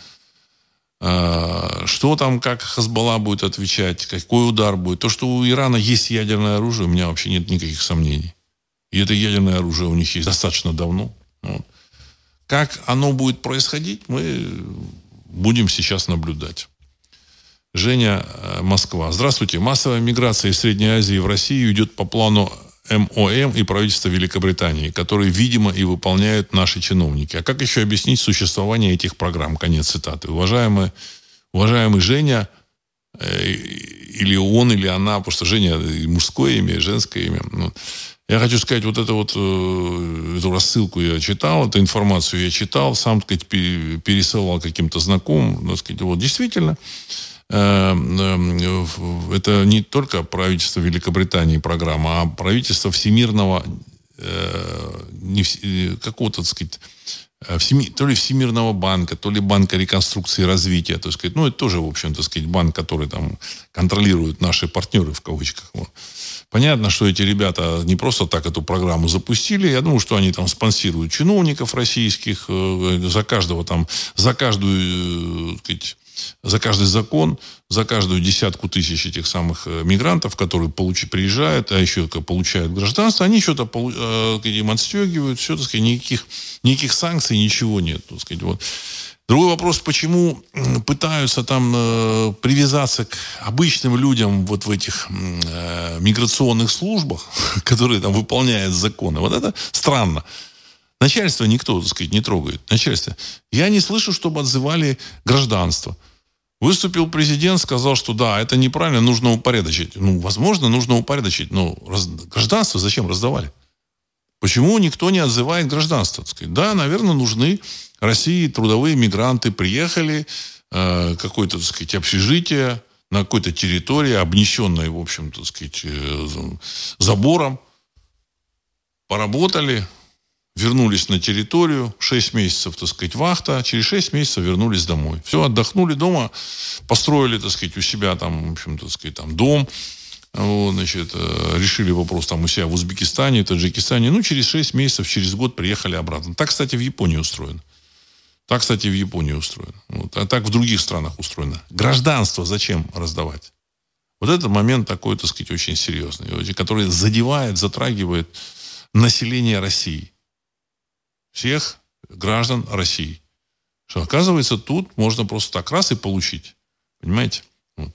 Что там, как Хезболла будет отвечать, какой удар будет. То, что у Ирана есть ядерное оружие, у меня вообще нет никаких сомнений. И это ядерное оружие у них есть достаточно давно. Вот. Как оно будет происходить, мы будем сейчас наблюдать. Женя, Москва. Здравствуйте. Массовая миграция из Средней Азии в Россию идет по плану МОМ и правительства Великобритании, которые, видимо, и выполняют наши чиновники. А как еще объяснить существование этих программ? Конец цитаты. Уважаемый Женя, или он, или она, потому что Женя мужское имя, женское имя. Я хочу сказать, эту рассылку я читал, эту информацию я читал, сам, так сказать, пересылал каким-то знакомым. Так сказать, действительно, это не только правительство Великобритании программа, а правительство всемирного какого-то, так сказать, то ли Всемирного банка, то ли Банка реконструкции и развития. Так сказать, это тоже, в общем, так сказать, банк, который там контролирует наши партнеры, в кавычках. Вот. Понятно, что эти ребята не просто так эту программу запустили. Я думаю, что они там спонсируют чиновников российских за каждый закон, за каждую десятку тысяч этих самых мигрантов, которые приезжают, а еще получают гражданство, они что-то им отстегивают, все, так сказать, никаких санкций, ничего нет. Так сказать, вот. Другой вопрос, почему пытаются там привязаться к обычным людям вот в этих миграционных службах, которые там выполняют законы. Вот это странно. Начальство никто, так сказать, не трогает. Начальство. Я не слышу, чтобы отзывали гражданство. Выступил президент, сказал, что да, это неправильно, нужно упорядочить. Возможно, нужно упорядочить. Но гражданство зачем раздавали? Почему никто не отзывает гражданство? Так сказать, да, наверное, нужны России трудовые мигранты. Приехали, какое-то, так сказать, общежитие на какой-то территории, обнесенной, в общем, так сказать, забором. Поработали, вернулись на территорию, 6 месяцев, так сказать, вахта, через 6 месяцев вернулись домой. Все, отдохнули дома, построили, так сказать, у себя там, в общем, так сказать, там дом, решили вопрос там у себя в Узбекистане, Таджикистане. Через 6 месяцев, через год приехали обратно. Так, кстати, в Японии устроено. Вот. А так в других странах устроено. Гражданство зачем раздавать? Вот этот момент такой, так сказать, очень серьезный, который задевает, затрагивает население России. Всех граждан России. Что, оказывается, тут можно просто так раз и получить. Понимаете? Вот.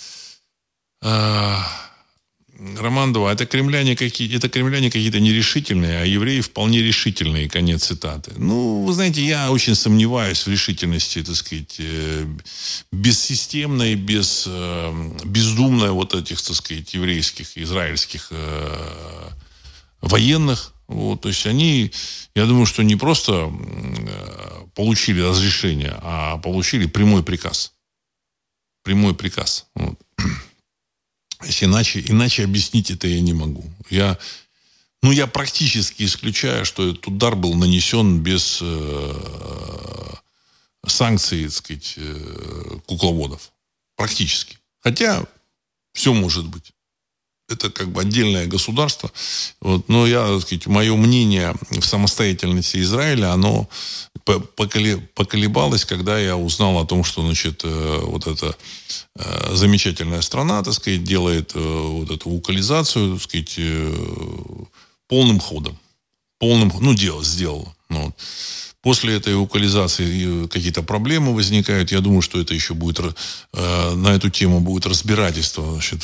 Роман 2. Это кремляне какие-то нерешительные, а евреи вполне решительные. Конец цитаты. Вы знаете, я очень сомневаюсь в решительности, так сказать, бессистемной, бездумной вот этих, так сказать, еврейских, израильских военных. Вот, то есть они, я думаю, что не просто получили разрешение, а получили прямой приказ. Прямой приказ. Вот. Иначе объяснить это я не могу. Ну, я практически исключаю, что этот удар был нанесен без санкций, так сказать, кукловодов. Практически. Хотя все может быть. Это как бы отдельное государство. Вот. Но я, так сказать, мое мнение в самостоятельности Израиля, оно поколебалось, когда я узнал о том, что, значит, вот эта замечательная страна, так сказать, делает вот эту вокализацию, так сказать, полным ходом. Сделала. Ну, вот. После этой вокализации какие-то проблемы возникают. Я думаю, что это еще будет, на эту тему будет разбирательство, значит,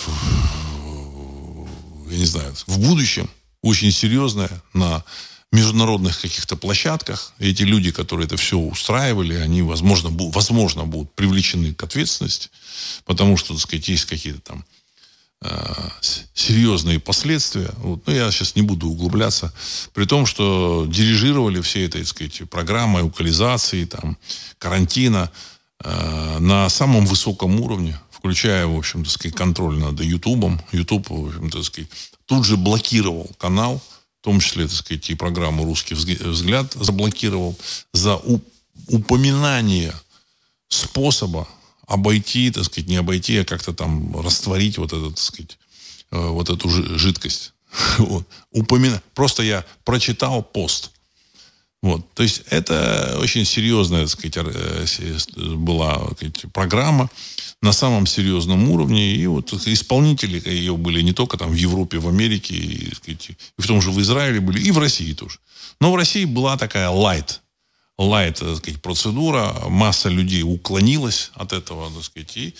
я не знаю, в будущем очень серьезное на международных каких-то площадках. И эти люди, которые это все устраивали, они, возможно, будут привлечены к ответственности, потому что, так сказать, есть какие-то там серьезные последствия. Вот. Но я сейчас не буду углубляться. При том, что дирижировали все этой, так сказать, программой вокализации, там, карантина на самом высоком уровне, включая, в общем, так сказать, контроль над Ютубом. Ютуб, в общем, так сказать, тут же блокировал канал, в том числе, так сказать, и программу «Русский взгляд» заблокировал за упоминание способа обойти, так сказать, не обойти, а как-то там растворить вот эту, так сказать, вот эту жидкость. Вот. Просто я прочитал пост. Вот. То есть это очень серьезная, так сказать, была, так сказать, программа на самом серьезном уровне. И вот исполнители ее были не только там в Европе, в Америке, и, так сказать, и в том же в Израиле были, и в России тоже. Но в России была такая light, так сказать, процедура. Масса людей уклонилась от этого, так сказать, и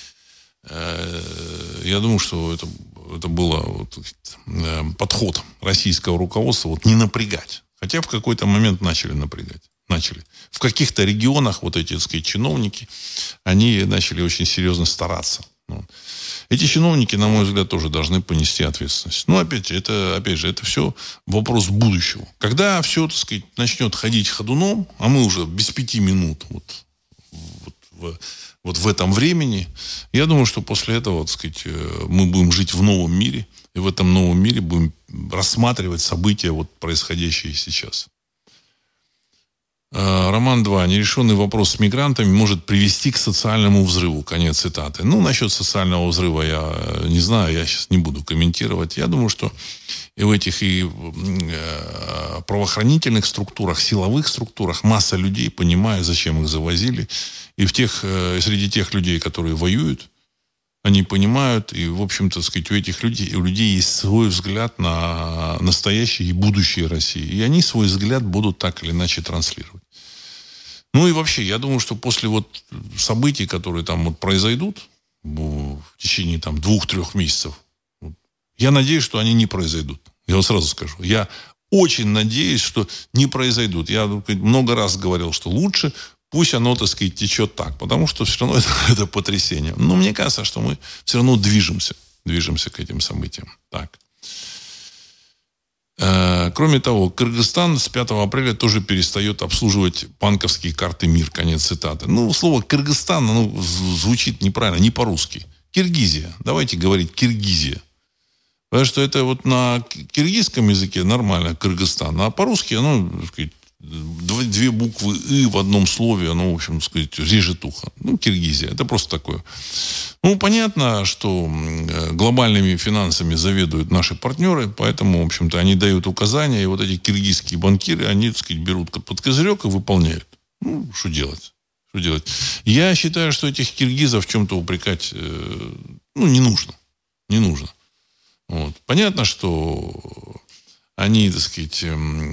я думаю, что это был вот, подход российского руководства вот, не напрягать. Хотя в какой-то момент начали напрягать. В каких-то регионах вот эти, так сказать, чиновники, они начали очень серьезно стараться. Вот. Эти чиновники, на мой взгляд, тоже должны понести ответственность. Но опять же, это все вопрос будущего. Когда все, так сказать, начнет ходить ходуном, а мы уже без 5 минут вот в этом времени, я думаю, что после этого, так сказать, мы будем жить в новом мире, и в этом новом мире будем рассматривать события, вот, происходящие сейчас. Роман 2. Нерешенный вопрос с мигрантами может привести к социальному взрыву. Конец цитаты. Ну, насчет социального взрыва я не знаю, я сейчас не буду комментировать. Я думаю, что и в этих правоохранительных структурах, силовых структурах масса людей понимает, зачем их завозили. И среди тех людей, которые воюют, они понимают, и, в общем-то, сказать, у людей есть свой взгляд на настоящее и будущее России. И они свой взгляд будут так или иначе транслировать. Ну и вообще, я думаю, что после вот событий, которые там вот произойдут в течение там 2-3 месяцев, я надеюсь, что они не произойдут. Я вот сразу скажу. Я очень надеюсь, что не произойдут. Я много раз говорил, что лучше пусть оно, так сказать, течет так, потому что все равно это потрясение. Но мне кажется, что мы все равно движемся к этим событиям. Так. Кроме того, Кыргызстан с 5 апреля тоже перестает обслуживать банковские карты МИР. Конец цитаты. Ну, слово Кыргызстан, оно звучит неправильно, не по-русски. Киргизия. Давайте говорить Киргизия. Потому что это вот на киргизском языке нормально Кыргызстан, а по-русски оно, так сказать, 2 буквы «и» в одном слове, оно, в общем, так сказать, режет ухо. Ну, Киргизия. Это просто такое. Ну, понятно, что глобальными финансами заведуют наши партнеры, поэтому, в общем-то, они дают указания, и вот эти киргизские банкиры, они, так сказать, берут под козырек и выполняют. Ну, что делать? Я считаю, что этих киргизов в чем-то упрекать, не нужно. Не нужно. Вот. Понятно, что они, так сказать,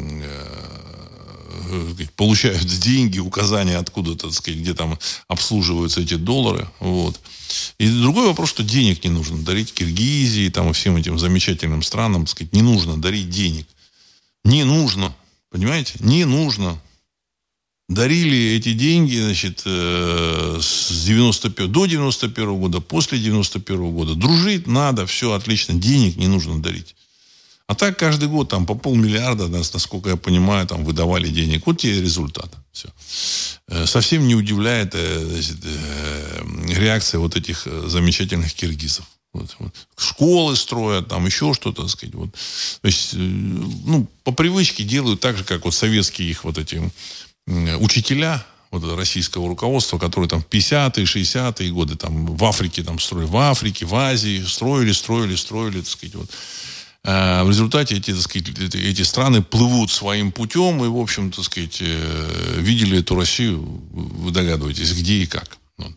получают деньги, указания откуда-то, так сказать, где там обслуживаются эти доллары. Вот. И другой вопрос, что денег не нужно дарить Киргизии там, и всем этим замечательным странам, так сказать, не нужно дарить денег. Не нужно. Понимаете? Не нужно. Дарили эти деньги, значит, до 91 года, после 91 года. Дружить надо, все отлично. Денег не нужно дарить. А так каждый год там по 500 миллиарда, насколько я понимаю, там выдавали денег. Вот тебе результат. Все. Совсем не удивляет, значит, реакция вот этих замечательных киргизов. Вот. Школы строят, там еще что-то, так сказать. Вот. То есть, по привычке делают так же, как вот советские их вот эти учителя, вот российского руководства, которые там в 50-е, 60-е годы там в Африке там строили, в Африке, в Азии строили, так сказать, вот. В результате эти страны плывут своим путем и, в общем, так сказать, видели эту Россию, вы догадываетесь, где и как.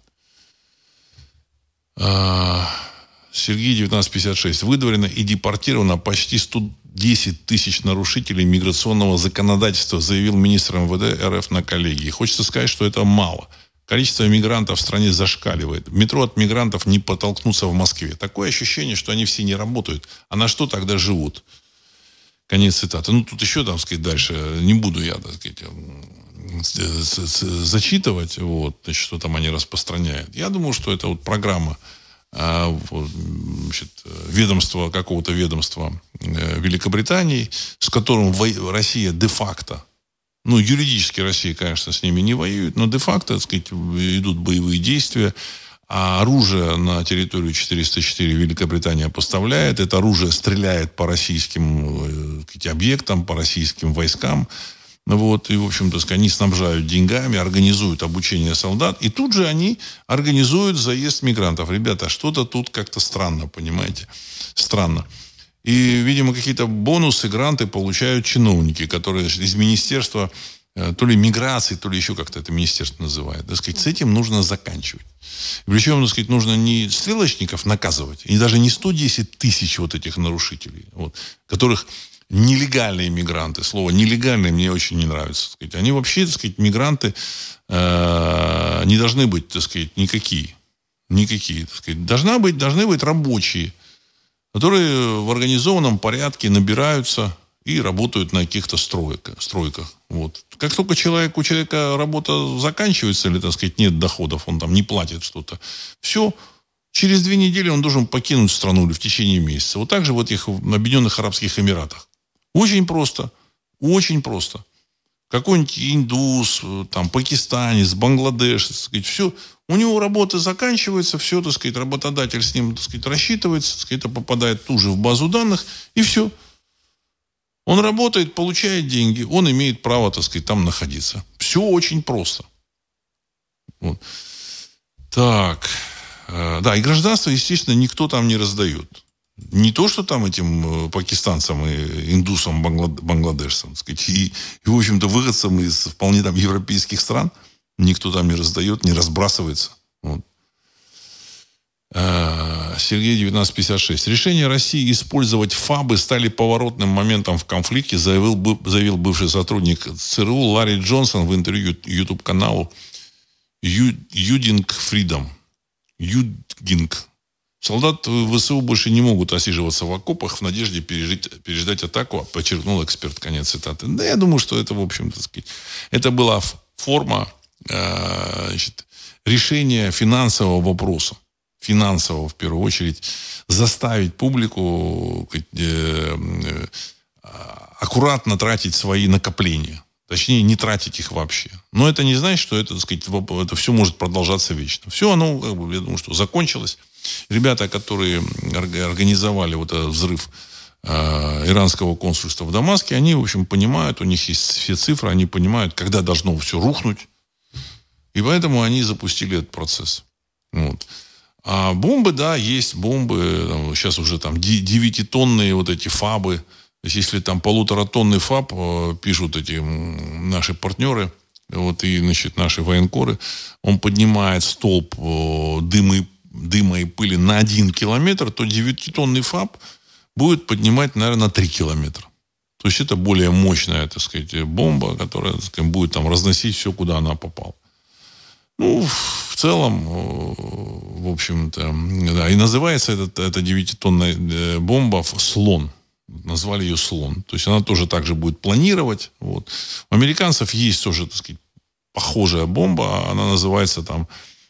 Сергей, 1956. Выдворено и депортировано почти 110 тысяч нарушителей миграционного законодательства, заявил министр МВД РФ на коллегии. Хочется сказать, что это мало. Количество мигрантов в стране зашкаливает. В метро от мигрантов не протолкнуться в Москве. Такое ощущение, что они все не работают. А на что тогда живут? Конец цитаты. Тут еще, так сказать, дальше не буду я, так сказать, зачитывать, вот, значит, что там они распространяют. Я думаю, что это вот программа какого-то ведомства Великобритании, с которым Россия де-факто, юридически Россия, конечно, с ними не воюет, но де-факто, так сказать, идут боевые действия, а оружие на территорию 404 Великобритания поставляет. Это оружие стреляет по российским объектам, по российским войскам. Вот, и, в общем-то, они снабжают деньгами, организуют обучение солдат, и тут же они организуют заезд мигрантов. Ребята, что-то тут как-то странно, понимаете? Странно. И, видимо, какие-то бонусы, гранты получают чиновники, которые из министерства то ли миграции, то ли еще как-то это министерство называет. Так сказать, с этим нужно заканчивать. Причем, так сказать, нужно не стрелочников наказывать, и даже не 110 тысяч вот этих нарушителей, вот, которых нелегальные мигранты. Слово «нелегальные» мне очень не нравится. Так сказать. Они вообще, так сказать, мигранты не должны быть, так сказать, никакие. Так сказать. Должны быть рабочие, которые в организованном порядке набираются и работают на каких-то стройках. Вот. Как только у человека работа заканчивается, или, так сказать, нет доходов, он там не платит что-то, все, через 2 недели он должен покинуть страну или в течение месяца. Вот так же в этих Объединенных Арабских Эмиратах. Очень просто. Очень просто. Какой-нибудь индус, там, пакистанец, Бангладеш, так сказать, все. У него работа заканчивается, все, так сказать, работодатель с ним, так сказать, рассчитывается, так сказать, это попадает тут же в базу данных, и все. Он работает, получает деньги, он имеет право, так сказать, там находиться. Все очень просто. Вот. Так. Да, и гражданство, естественно, никто там не раздает. Не то, что там этим пакистанцам и индусам, бангладешцам, так сказать, и, в общем-то, выходцам из вполне там европейских стран никто там не раздает, не разбрасывается. Вот. Сергей, 1956. Решение России использовать ФАБы стали поворотным моментом в конфликте, заявил бывший сотрудник ЦРУ Ларри Джонсон в интервью YouTube-каналу Юдинг Фридом. Юдинг. Солдаты ВСУ больше не могут осиживаться в окопах в надежде переждать атаку, подчеркнул эксперт. Конец цитаты. Да, я думаю, что это, в общем-то, это была форма решения финансового вопроса. Финансового, в первую очередь, заставить публику аккуратно тратить свои накопления. Точнее, не тратить их вообще. Но это не значит, что это, так сказать, это все может продолжаться вечно. Все оно, я думаю, что закончилось. Ребята, которые организовали вот этот взрыв иранского консульства в Дамаске, они, в общем, понимают, у них есть все цифры, они понимают, когда должно все рухнуть. И поэтому они запустили этот процесс. Вот. А бомбы, да, есть бомбы. Там, сейчас уже там 9-тонные вот эти ФАБы. То есть, если там 1,5-тонный ФАБ, пишут эти наши партнеры, вот, и, значит, наши военкоры, он поднимает столб дыма и пыли на 1 километр, то 9-тонный ФАБ будет поднимать, наверное, на 3 километра. То есть это более мощная, так сказать, бомба, которая, так сказать, будет там разносить все, куда она попала. Ну, в целом, в общем-то, да. И называется эта 9-тонная бомба «Слон». Назвали ее «Слон». То есть она тоже так же будет планировать. Вот. У американцев есть тоже, так сказать, похожая бомба. Она называется там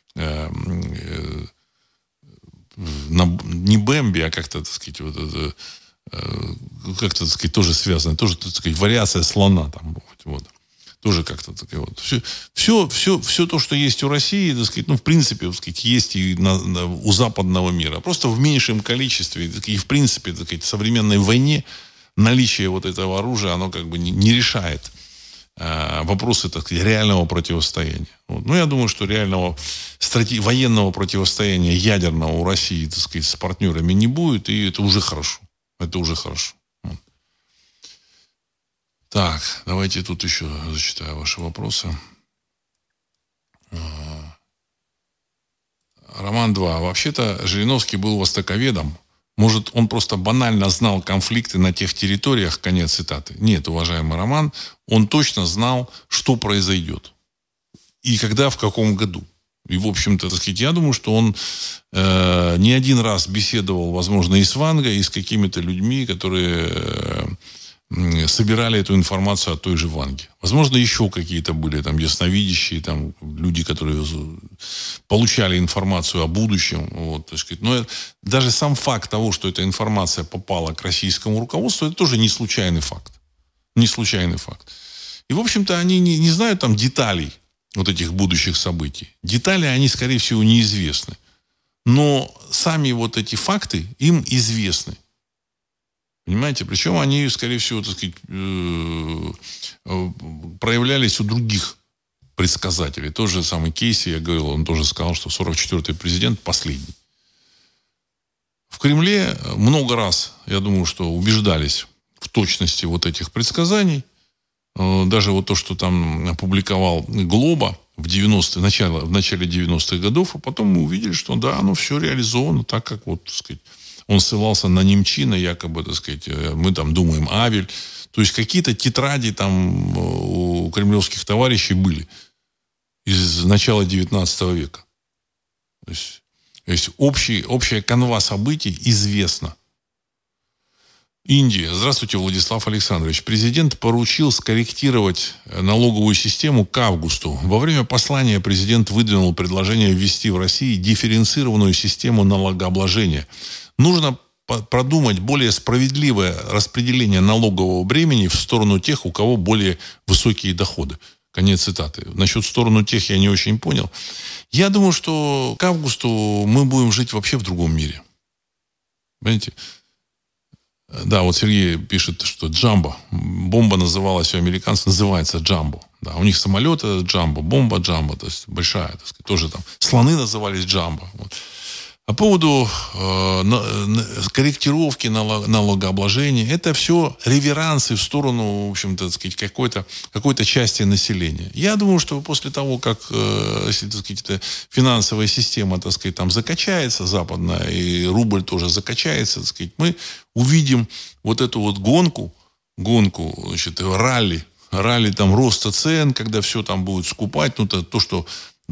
не Бэмби, а как-то, так сказать, вот это, как-то, так сказать, тоже связано. Тоже, так сказать, вариация слона там. Вот. Тоже как-то такая вот. Все то, что есть у России, так сказать, в принципе, так сказать, есть и у западного мира. Просто в меньшем количестве. И, в принципе, так сказать, в современной войне наличие вот этого оружия, оно как бы не решает вопросы, так сказать, реального противостояния. Вот. Я думаю, что реального военного противостояния ядерного у России, так сказать, с партнерами не будет, и это уже хорошо. Это уже хорошо. Вот. Так, давайте тут еще зачитаю ваши вопросы. Роман 2. Вообще-то Жириновский был востоковедом. Может, он просто банально знал конфликты на тех территориях, конец цитаты. Нет, уважаемый Роман, он точно знал, что произойдет. И когда, в каком году. И, в общем-то, так сказать, я думаю, что он не один раз беседовал, возможно, и с Вангой, и с какими-то людьми, которые собирали эту информацию от той же Ванги. Возможно, еще какие-то были там ясновидящие, там люди, которые получали информацию о будущем. Вот, так сказать. Но даже сам факт того, что эта информация попала к российскому руководству, это тоже не случайный факт. Не случайный факт. И, в общем-то, они не знают там деталей вот этих будущих событий. Детали, они, скорее всего, неизвестны. Но сами вот эти факты им известны. Понимаете? Причем они, скорее всего, так сказать, проявлялись у других предсказателей. Тот же самый Кейси, я говорил, он тоже сказал, что 44-й президент последний. В Кремле много раз, я думаю, что убеждались в точности вот этих предсказаний. Даже вот то, что там опубликовал Глоба в начале 90-х годов, а потом мы увидели, что да, оно все реализовано так, как вот, так сказать, он ссылался на Немчина, якобы, так сказать, мы там думаем Авель. То есть какие-то тетради там у кремлевских товарищей были из начала 19 века. То есть общая канва событий известна. Индия. Здравствуйте, Владислав Александрович. Президент поручил скорректировать налоговую систему к августу. Во время послания президент выдвинул предложение ввести в России дифференцированную систему налогообложения. Нужно продумать более справедливое распределение налогового бремени в сторону тех, у кого более высокие доходы. Конец цитаты. Насчет сторону тех я не очень понял. Я думаю, что к августу мы будем жить вообще в другом мире. Понимаете? Да, вот Сергей пишет, что Джамбо. Бомба называлась у американцев, называется Джамбо. Да, у них самолеты Джамбо, бомба Джамбо, то есть большая, так сказать, тоже там. Слоны назывались Джамбо. Вот. По поводу корректировки налогообложения, это все реверансы в сторону, в общем-то, так сказать, какой-то части населения. Я думаю, что после того, как, если, так сказать, эта финансовая система, так сказать, там закачается западная, и рубль тоже закачается, так сказать, мы увидим вот эту вот гонку, значит, ралли там роста цен, когда все там будет скупать, то, что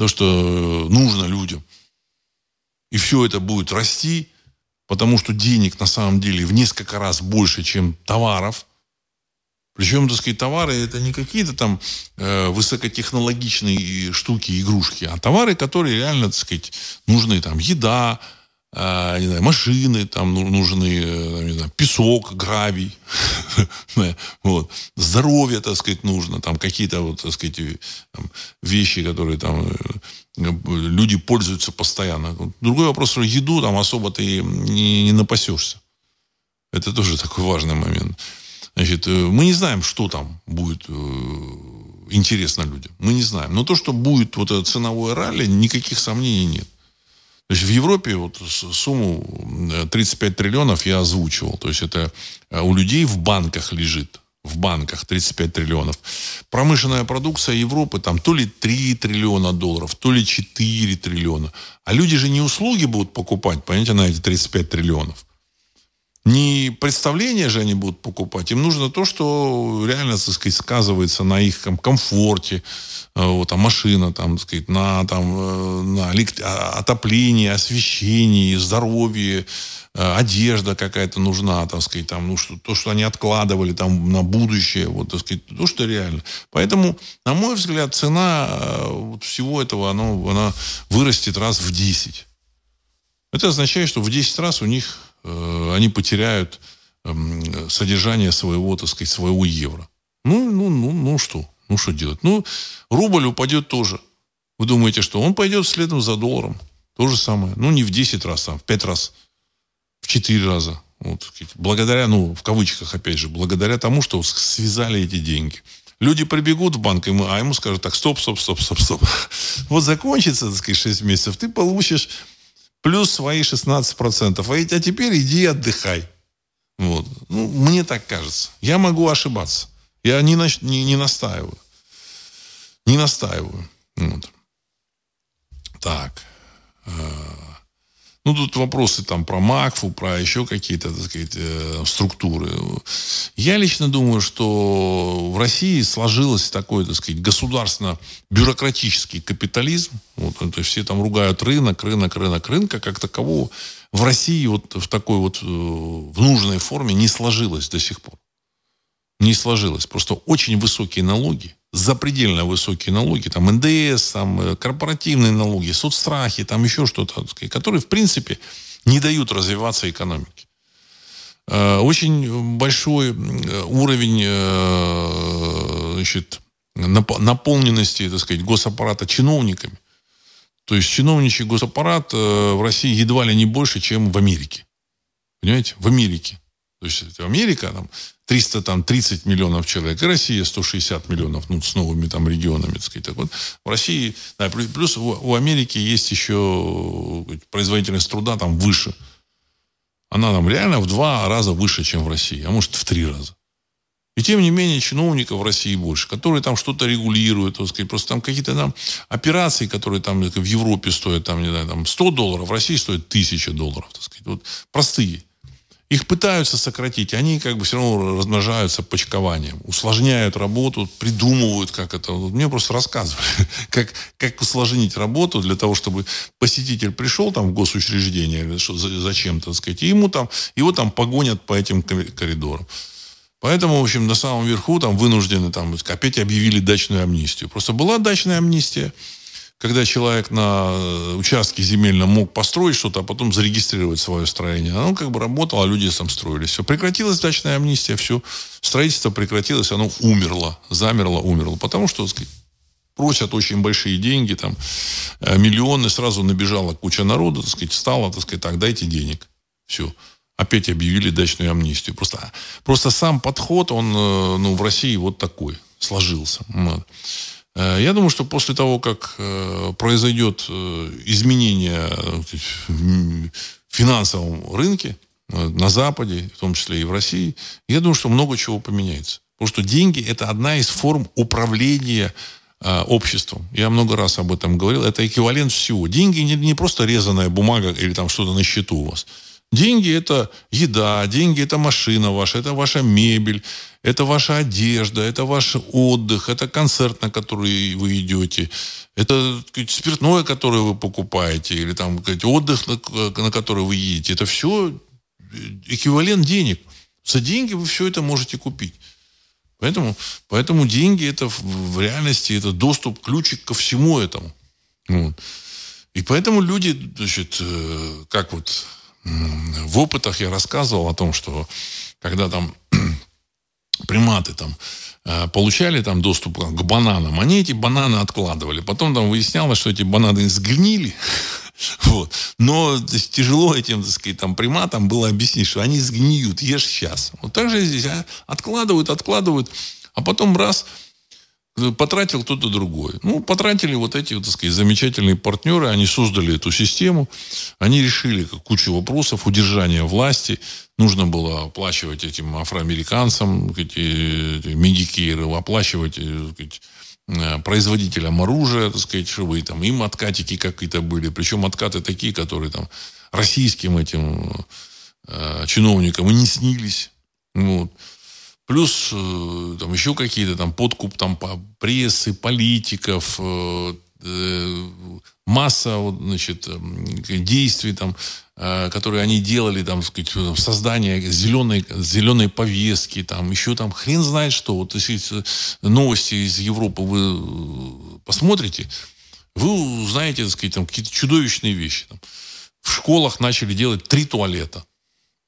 нужно людям. И все это будет расти, потому что денег на самом деле в несколько раз больше, чем товаров. Причем, так сказать, товары это не какие-то там высокотехнологичные штуки, игрушки, а товары, которые реально, так сказать, нужны. Там еда, не знаю, машины, там нужны, не знаю, песок, гравий, вот. Здоровье, так сказать, нужно, там какие-то вот, так сказать, там, вещи, которые там люди пользуются постоянно. Другой вопрос, что еду там особо ты не напасешься. Это тоже такой важный момент. Значит, мы не знаем, что там будет интересно людям. Мы не знаем. Но то, что будет вот это ценовое ралли, никаких сомнений нет. То есть в Европе вот сумму 35 триллионов я озвучивал. То есть это у людей в банках лежит. В банках 35 триллионов. Промышленная продукция Европы там то ли 3 триллиона долларов, то ли 4 триллиона. А люди же не услуги будут покупать, понимаете, на эти 35 триллионов. Не представления же они будут покупать. Им нужно то, что реально, так сказать, сказывается на их комфорте. Вот, там машина, там, так сказать, на отоплении, освещении, здоровье, одежда какая-то нужна, так сказать, там, то, что они откладывали там на будущее, вот, так сказать, то, что реально. Поэтому, на мой взгляд, цена вот всего этого, она вырастет раз в 10. Это означает, что в 10 раз у них они потеряют содержание своего, так сказать, своего евро. Ну что? Ну, что делать? Ну, рубль упадет тоже. Вы думаете, что он пойдет следом за долларом? То же самое. Ну, не в 10 раз, а в 5 раз, в 4 раза. Вот. Благодаря, ну, в кавычках, опять же, благодаря тому, что связали эти деньги. Люди прибегут в банк, а ему скажут, так, стоп. Вот закончится, так сказать, 6 месяцев, ты получишь плюс свои 16%. А теперь иди отдыхай. Вот. Ну, мне так кажется. Я могу ошибаться. Я не настаиваю. Не настаиваю. Вот. Так. Ну, тут вопросы там про МАКФУ, про еще какие-то, так сказать, структуры. Я лично думаю, что в России сложился такой, так сказать, государственно-бюрократический капитализм. Вот, это все там ругают рынка как такового. В России вот в такой вот в нужной форме не сложилось до сих пор. Не сложилось. Просто очень высокие налоги, запредельно высокие налоги, там НДС, там корпоративные налоги, соцстрахи, там еще что-то, которые, в принципе, не дают развиваться экономике. Очень большой уровень, значит, наполненности, так сказать, госаппарата чиновниками. То есть чиновничий госаппарат в России едва ли не больше, чем в Америке. Понимаете? В Америке. То есть Америка, там, 330 миллионов человек, и Россия 160 миллионов, ну, с новыми там регионами, так сказать. Так вот, в России, да, плюс у Америки есть еще производительность труда там выше. Она там реально в 2 раза выше, чем в России, а может в 3 раза. И тем не менее чиновников в России больше, которые там что-то регулируют, так сказать, просто там какие-то там операции, которые там в Европе стоят там, не знаю, там $100, в России стоят $1000, так сказать. Вот простые. Их пытаются сократить, они как бы все равно размножаются почкованием, усложняют работу, придумывают, как это. Мне просто рассказывали, как усложнить работу для того, чтобы посетитель пришел там в госучреждение или что, зачем-то, так сказать, и его там погонят по этим коридорам. Поэтому, в общем, на самом верху там вынуждены там опять объявили дачную амнистию. Просто была дачная амнистия, когда человек на участке земельном мог построить что-то, а потом зарегистрировать свое строение. Оно как бы работало, а люди там строили. Все. Прекратилась дачная амнистия, все. Строительство прекратилось, оно умерло. Потому что, так сказать, просят очень большие деньги, там, миллионы, сразу набежала куча народу, так сказать, стало, так сказать, так, дайте денег. Все. Опять объявили дачную амнистию. Просто сам подход, он, ну, в России вот такой сложился. Я думаю, что после того, как произойдет изменение в финансовом рынке на Западе, в том числе и в России, я думаю, что много чего поменяется. Потому что деньги – это одна из форм управления обществом. Я много раз об этом говорил. Это эквивалент всего. Деньги не просто резаная бумага или там что-то на счету у вас. Деньги – это еда, деньги – это машина ваша, это ваша мебель, это ваша одежда, это ваш отдых, это концерт, на который вы идете, это, сказать, спиртное, которое вы покупаете, или там, сказать, отдых, на который вы едете. Это все эквивалент денег. За деньги вы все это можете купить. Поэтому деньги – это в реальности это доступ, ключик ко всему этому. Вот. И поэтому люди, значит, как вот... В опытах я рассказывал о том, что когда там приматы там получали там доступ к бананам, они эти бананы откладывали. Потом там выяснялось, что эти бананы сгнили. Вот. Но тяжело этим, так сказать, там, приматам было объяснить, что они сгниют, ешь сейчас. Вот так же здесь откладывают, а потом раз потратил кто-то другой. Ну, потратили вот эти, так сказать, замечательные партнеры, они создали эту систему, они решили кучу вопросов удержания власти. Нужно было оплачивать этим афроамериканцам эти медикейры, оплачивать, так сказать, производителям оружия, так сказать, чтобы там, им откатики какие-то были. Причем откаты такие, которые там российским этим чиновникам и не снились. Вот. Плюс там еще какие-то там подкуп там прессы, политиков, масса, значит, действий там, которые они делали, там, сказать, создание зеленой повестки, там, еще там хрен знает что. Вот если новости из Европы вы посмотрите, вы узнаете, так сказать, там, какие-то чудовищные вещи. Там. В школах начали делать 3 туалета.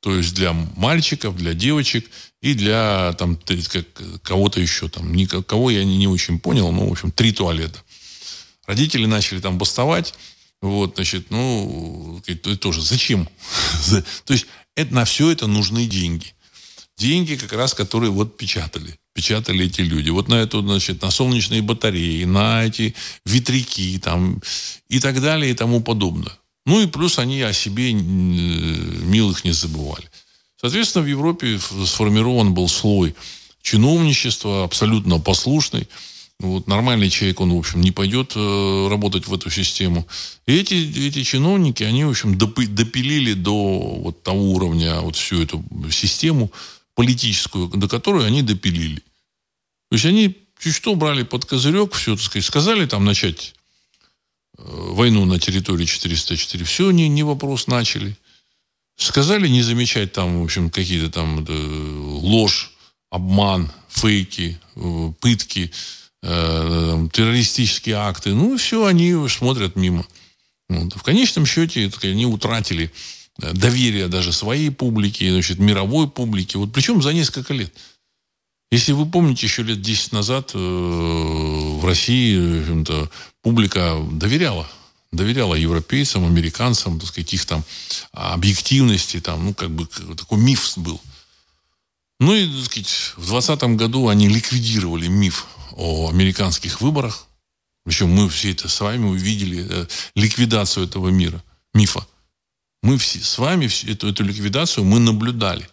То есть для мальчиков, для девочек и для там, кого-то еще. Там, никого я не очень понял, но, в общем, 3 туалета. Родители начали там бастовать. Вот, значит, тоже зачем? То есть на все это нужны деньги. Деньги, как раз, которые вот печатали эти люди. Вот на эту, значит, на солнечные батареи, на эти ветряки там, и так далее, и тому подобное. Ну и плюс они о себе милых не забывали. Соответственно, в Европе сформирован был слой чиновничества, абсолютно послушный. Вот, нормальный человек, он, в общем, не пойдет работать в эту систему. И эти чиновники, они, в общем, допилили до вот того уровня вот всю эту систему политическую, до которой они допилили. То есть они чуть что брали под козырек, все, так сказать, сказали там начать войну на территории 404, все, не вопрос, начали. Сказали не замечать там, в общем, какие-то там ложь, обман, фейки, пытки, террористические акты. Ну, все, они смотрят мимо. Вот. В конечном счете они утратили доверие даже своей публики, значит, мировой публики. Вот, причем за несколько лет. Если вы помните, еще лет 10 назад в России, в общем-то, публика доверяла европейцам, американцам, так сказать, их там объективности, там, ну, как бы такой миф был. Ну и, так сказать, в 2020 году они ликвидировали миф о американских выборах. Причем мы все это с вами увидели, ликвидацию этого мифа. Мы все с вами эту ликвидацию мы наблюдали.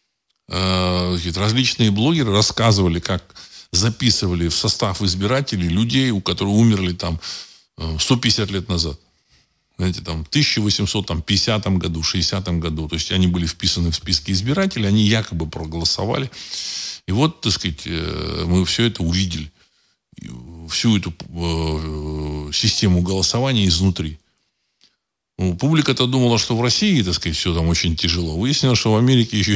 Различные блогеры рассказывали, как записывали в состав избирателей людей, у которых умерли там 150 лет назад. Знаете, там, в 1850 году, 60 году. То есть они были вписаны в списки избирателей, они якобы проголосовали. И вот, так сказать, мы все это увидели. Всю эту систему голосования изнутри. Ну, публика-то думала, что в России, так сказать, все там очень тяжело. Выяснилось, что в Америке еще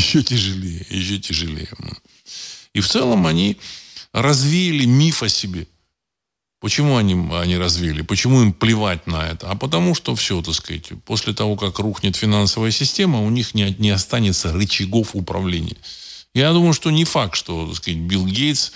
тяжелее. И в целом они развеяли миф о себе. Почему они развеяли? Почему им плевать на это? А потому что все, так сказать, после того, как рухнет финансовая система, у них не останется рычагов управления. Я думаю, что не факт, что, так сказать, Билл Гейтс,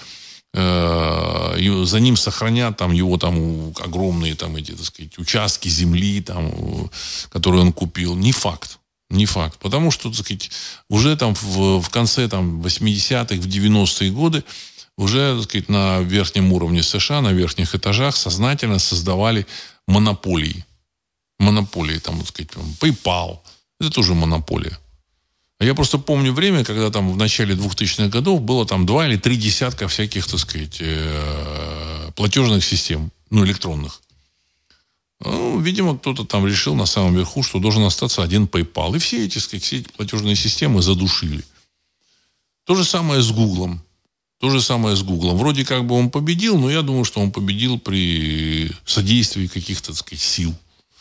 за ним сохранят там его там огромные там эти, так сказать, участки земли, там, которые он купил. Не факт. Потому что, так сказать, уже там в конце там 80-х, в 90-е годы уже, так сказать, на верхнем уровне США, на верхних этажах сознательно создавали монополии. Монополии, там, так сказать, PayPal. Это тоже монополия. Я просто помню время, когда там в начале 2000-х годов было там 2 или 3 десятка всяких, так сказать, платежных систем, ну, электронных. Ну, видимо, кто-то там решил на самом верху, что должен остаться один PayPal. И все эти, так сказать, все эти платежные системы задушили. То же самое с Гуглом. Вроде как бы он победил, но я думаю, что он победил при содействии каких-то, так сказать, сил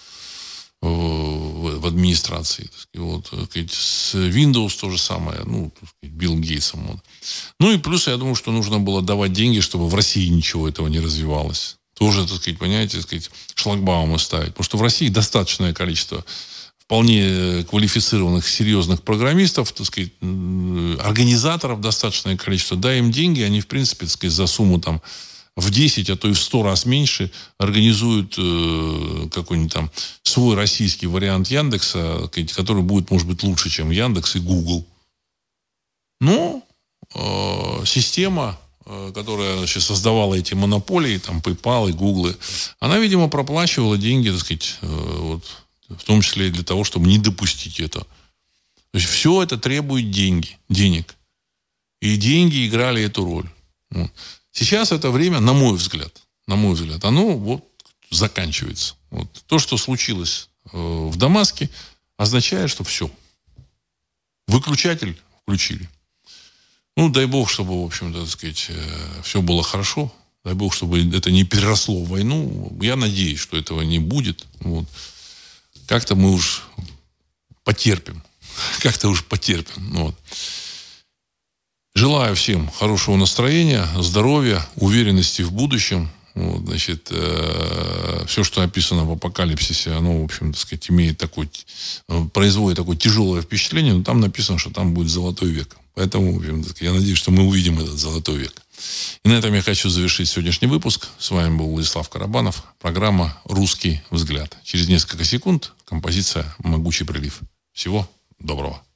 в администрации. Вот, с Windows то же самое, ну, Билл Гейтсом. Вот. Ну и плюс, я думаю, что нужно было давать деньги, чтобы в России ничего этого не развивалось. Тоже, так сказать, понимаете, так сказать, шлагбаумы ставить. Потому что в России достаточное количество вполне квалифицированных, серьезных программистов, так сказать, организаторов достаточное количество. Дай им деньги, они, в принципе, так сказать, за сумму там в 10, а то и в 100 раз меньше организуют какой-нибудь там свой российский вариант Яндекса, который будет, может быть, лучше, чем Яндекс и Google. Но система, которая, значит, создавала эти монополии, там, PayPal и Google, она, видимо, проплачивала деньги, так сказать, вот, в том числе и для того, чтобы не допустить это. То есть все это требует денег. И деньги играли эту роль. Вот. Сейчас это время, на мой взгляд, оно вот заканчивается. Вот. То, что случилось в Дамаске, означает, что все. Выключатель включили. Ну, дай бог, чтобы, в общем-то, так сказать, все было хорошо. Дай бог, чтобы это не переросло в войну. Я надеюсь, что этого не будет. Вот. Как-то мы уж потерпим. Вот. Желаю всем хорошего настроения, здоровья, уверенности в будущем. Вот, значит, все, что описано в «Апокалипсисе», оно, в общем, так сказать, производит такое тяжелое впечатление, но там написано, что там будет золотой век. Поэтому, в общем, так сказать, я надеюсь, что мы увидим этот золотой век. И на этом я хочу завершить сегодняшний выпуск. С вами был Владислав Карабанов. Программа «Русский взгляд». Через несколько секунд композиция «Могучий прилив». Всего доброго.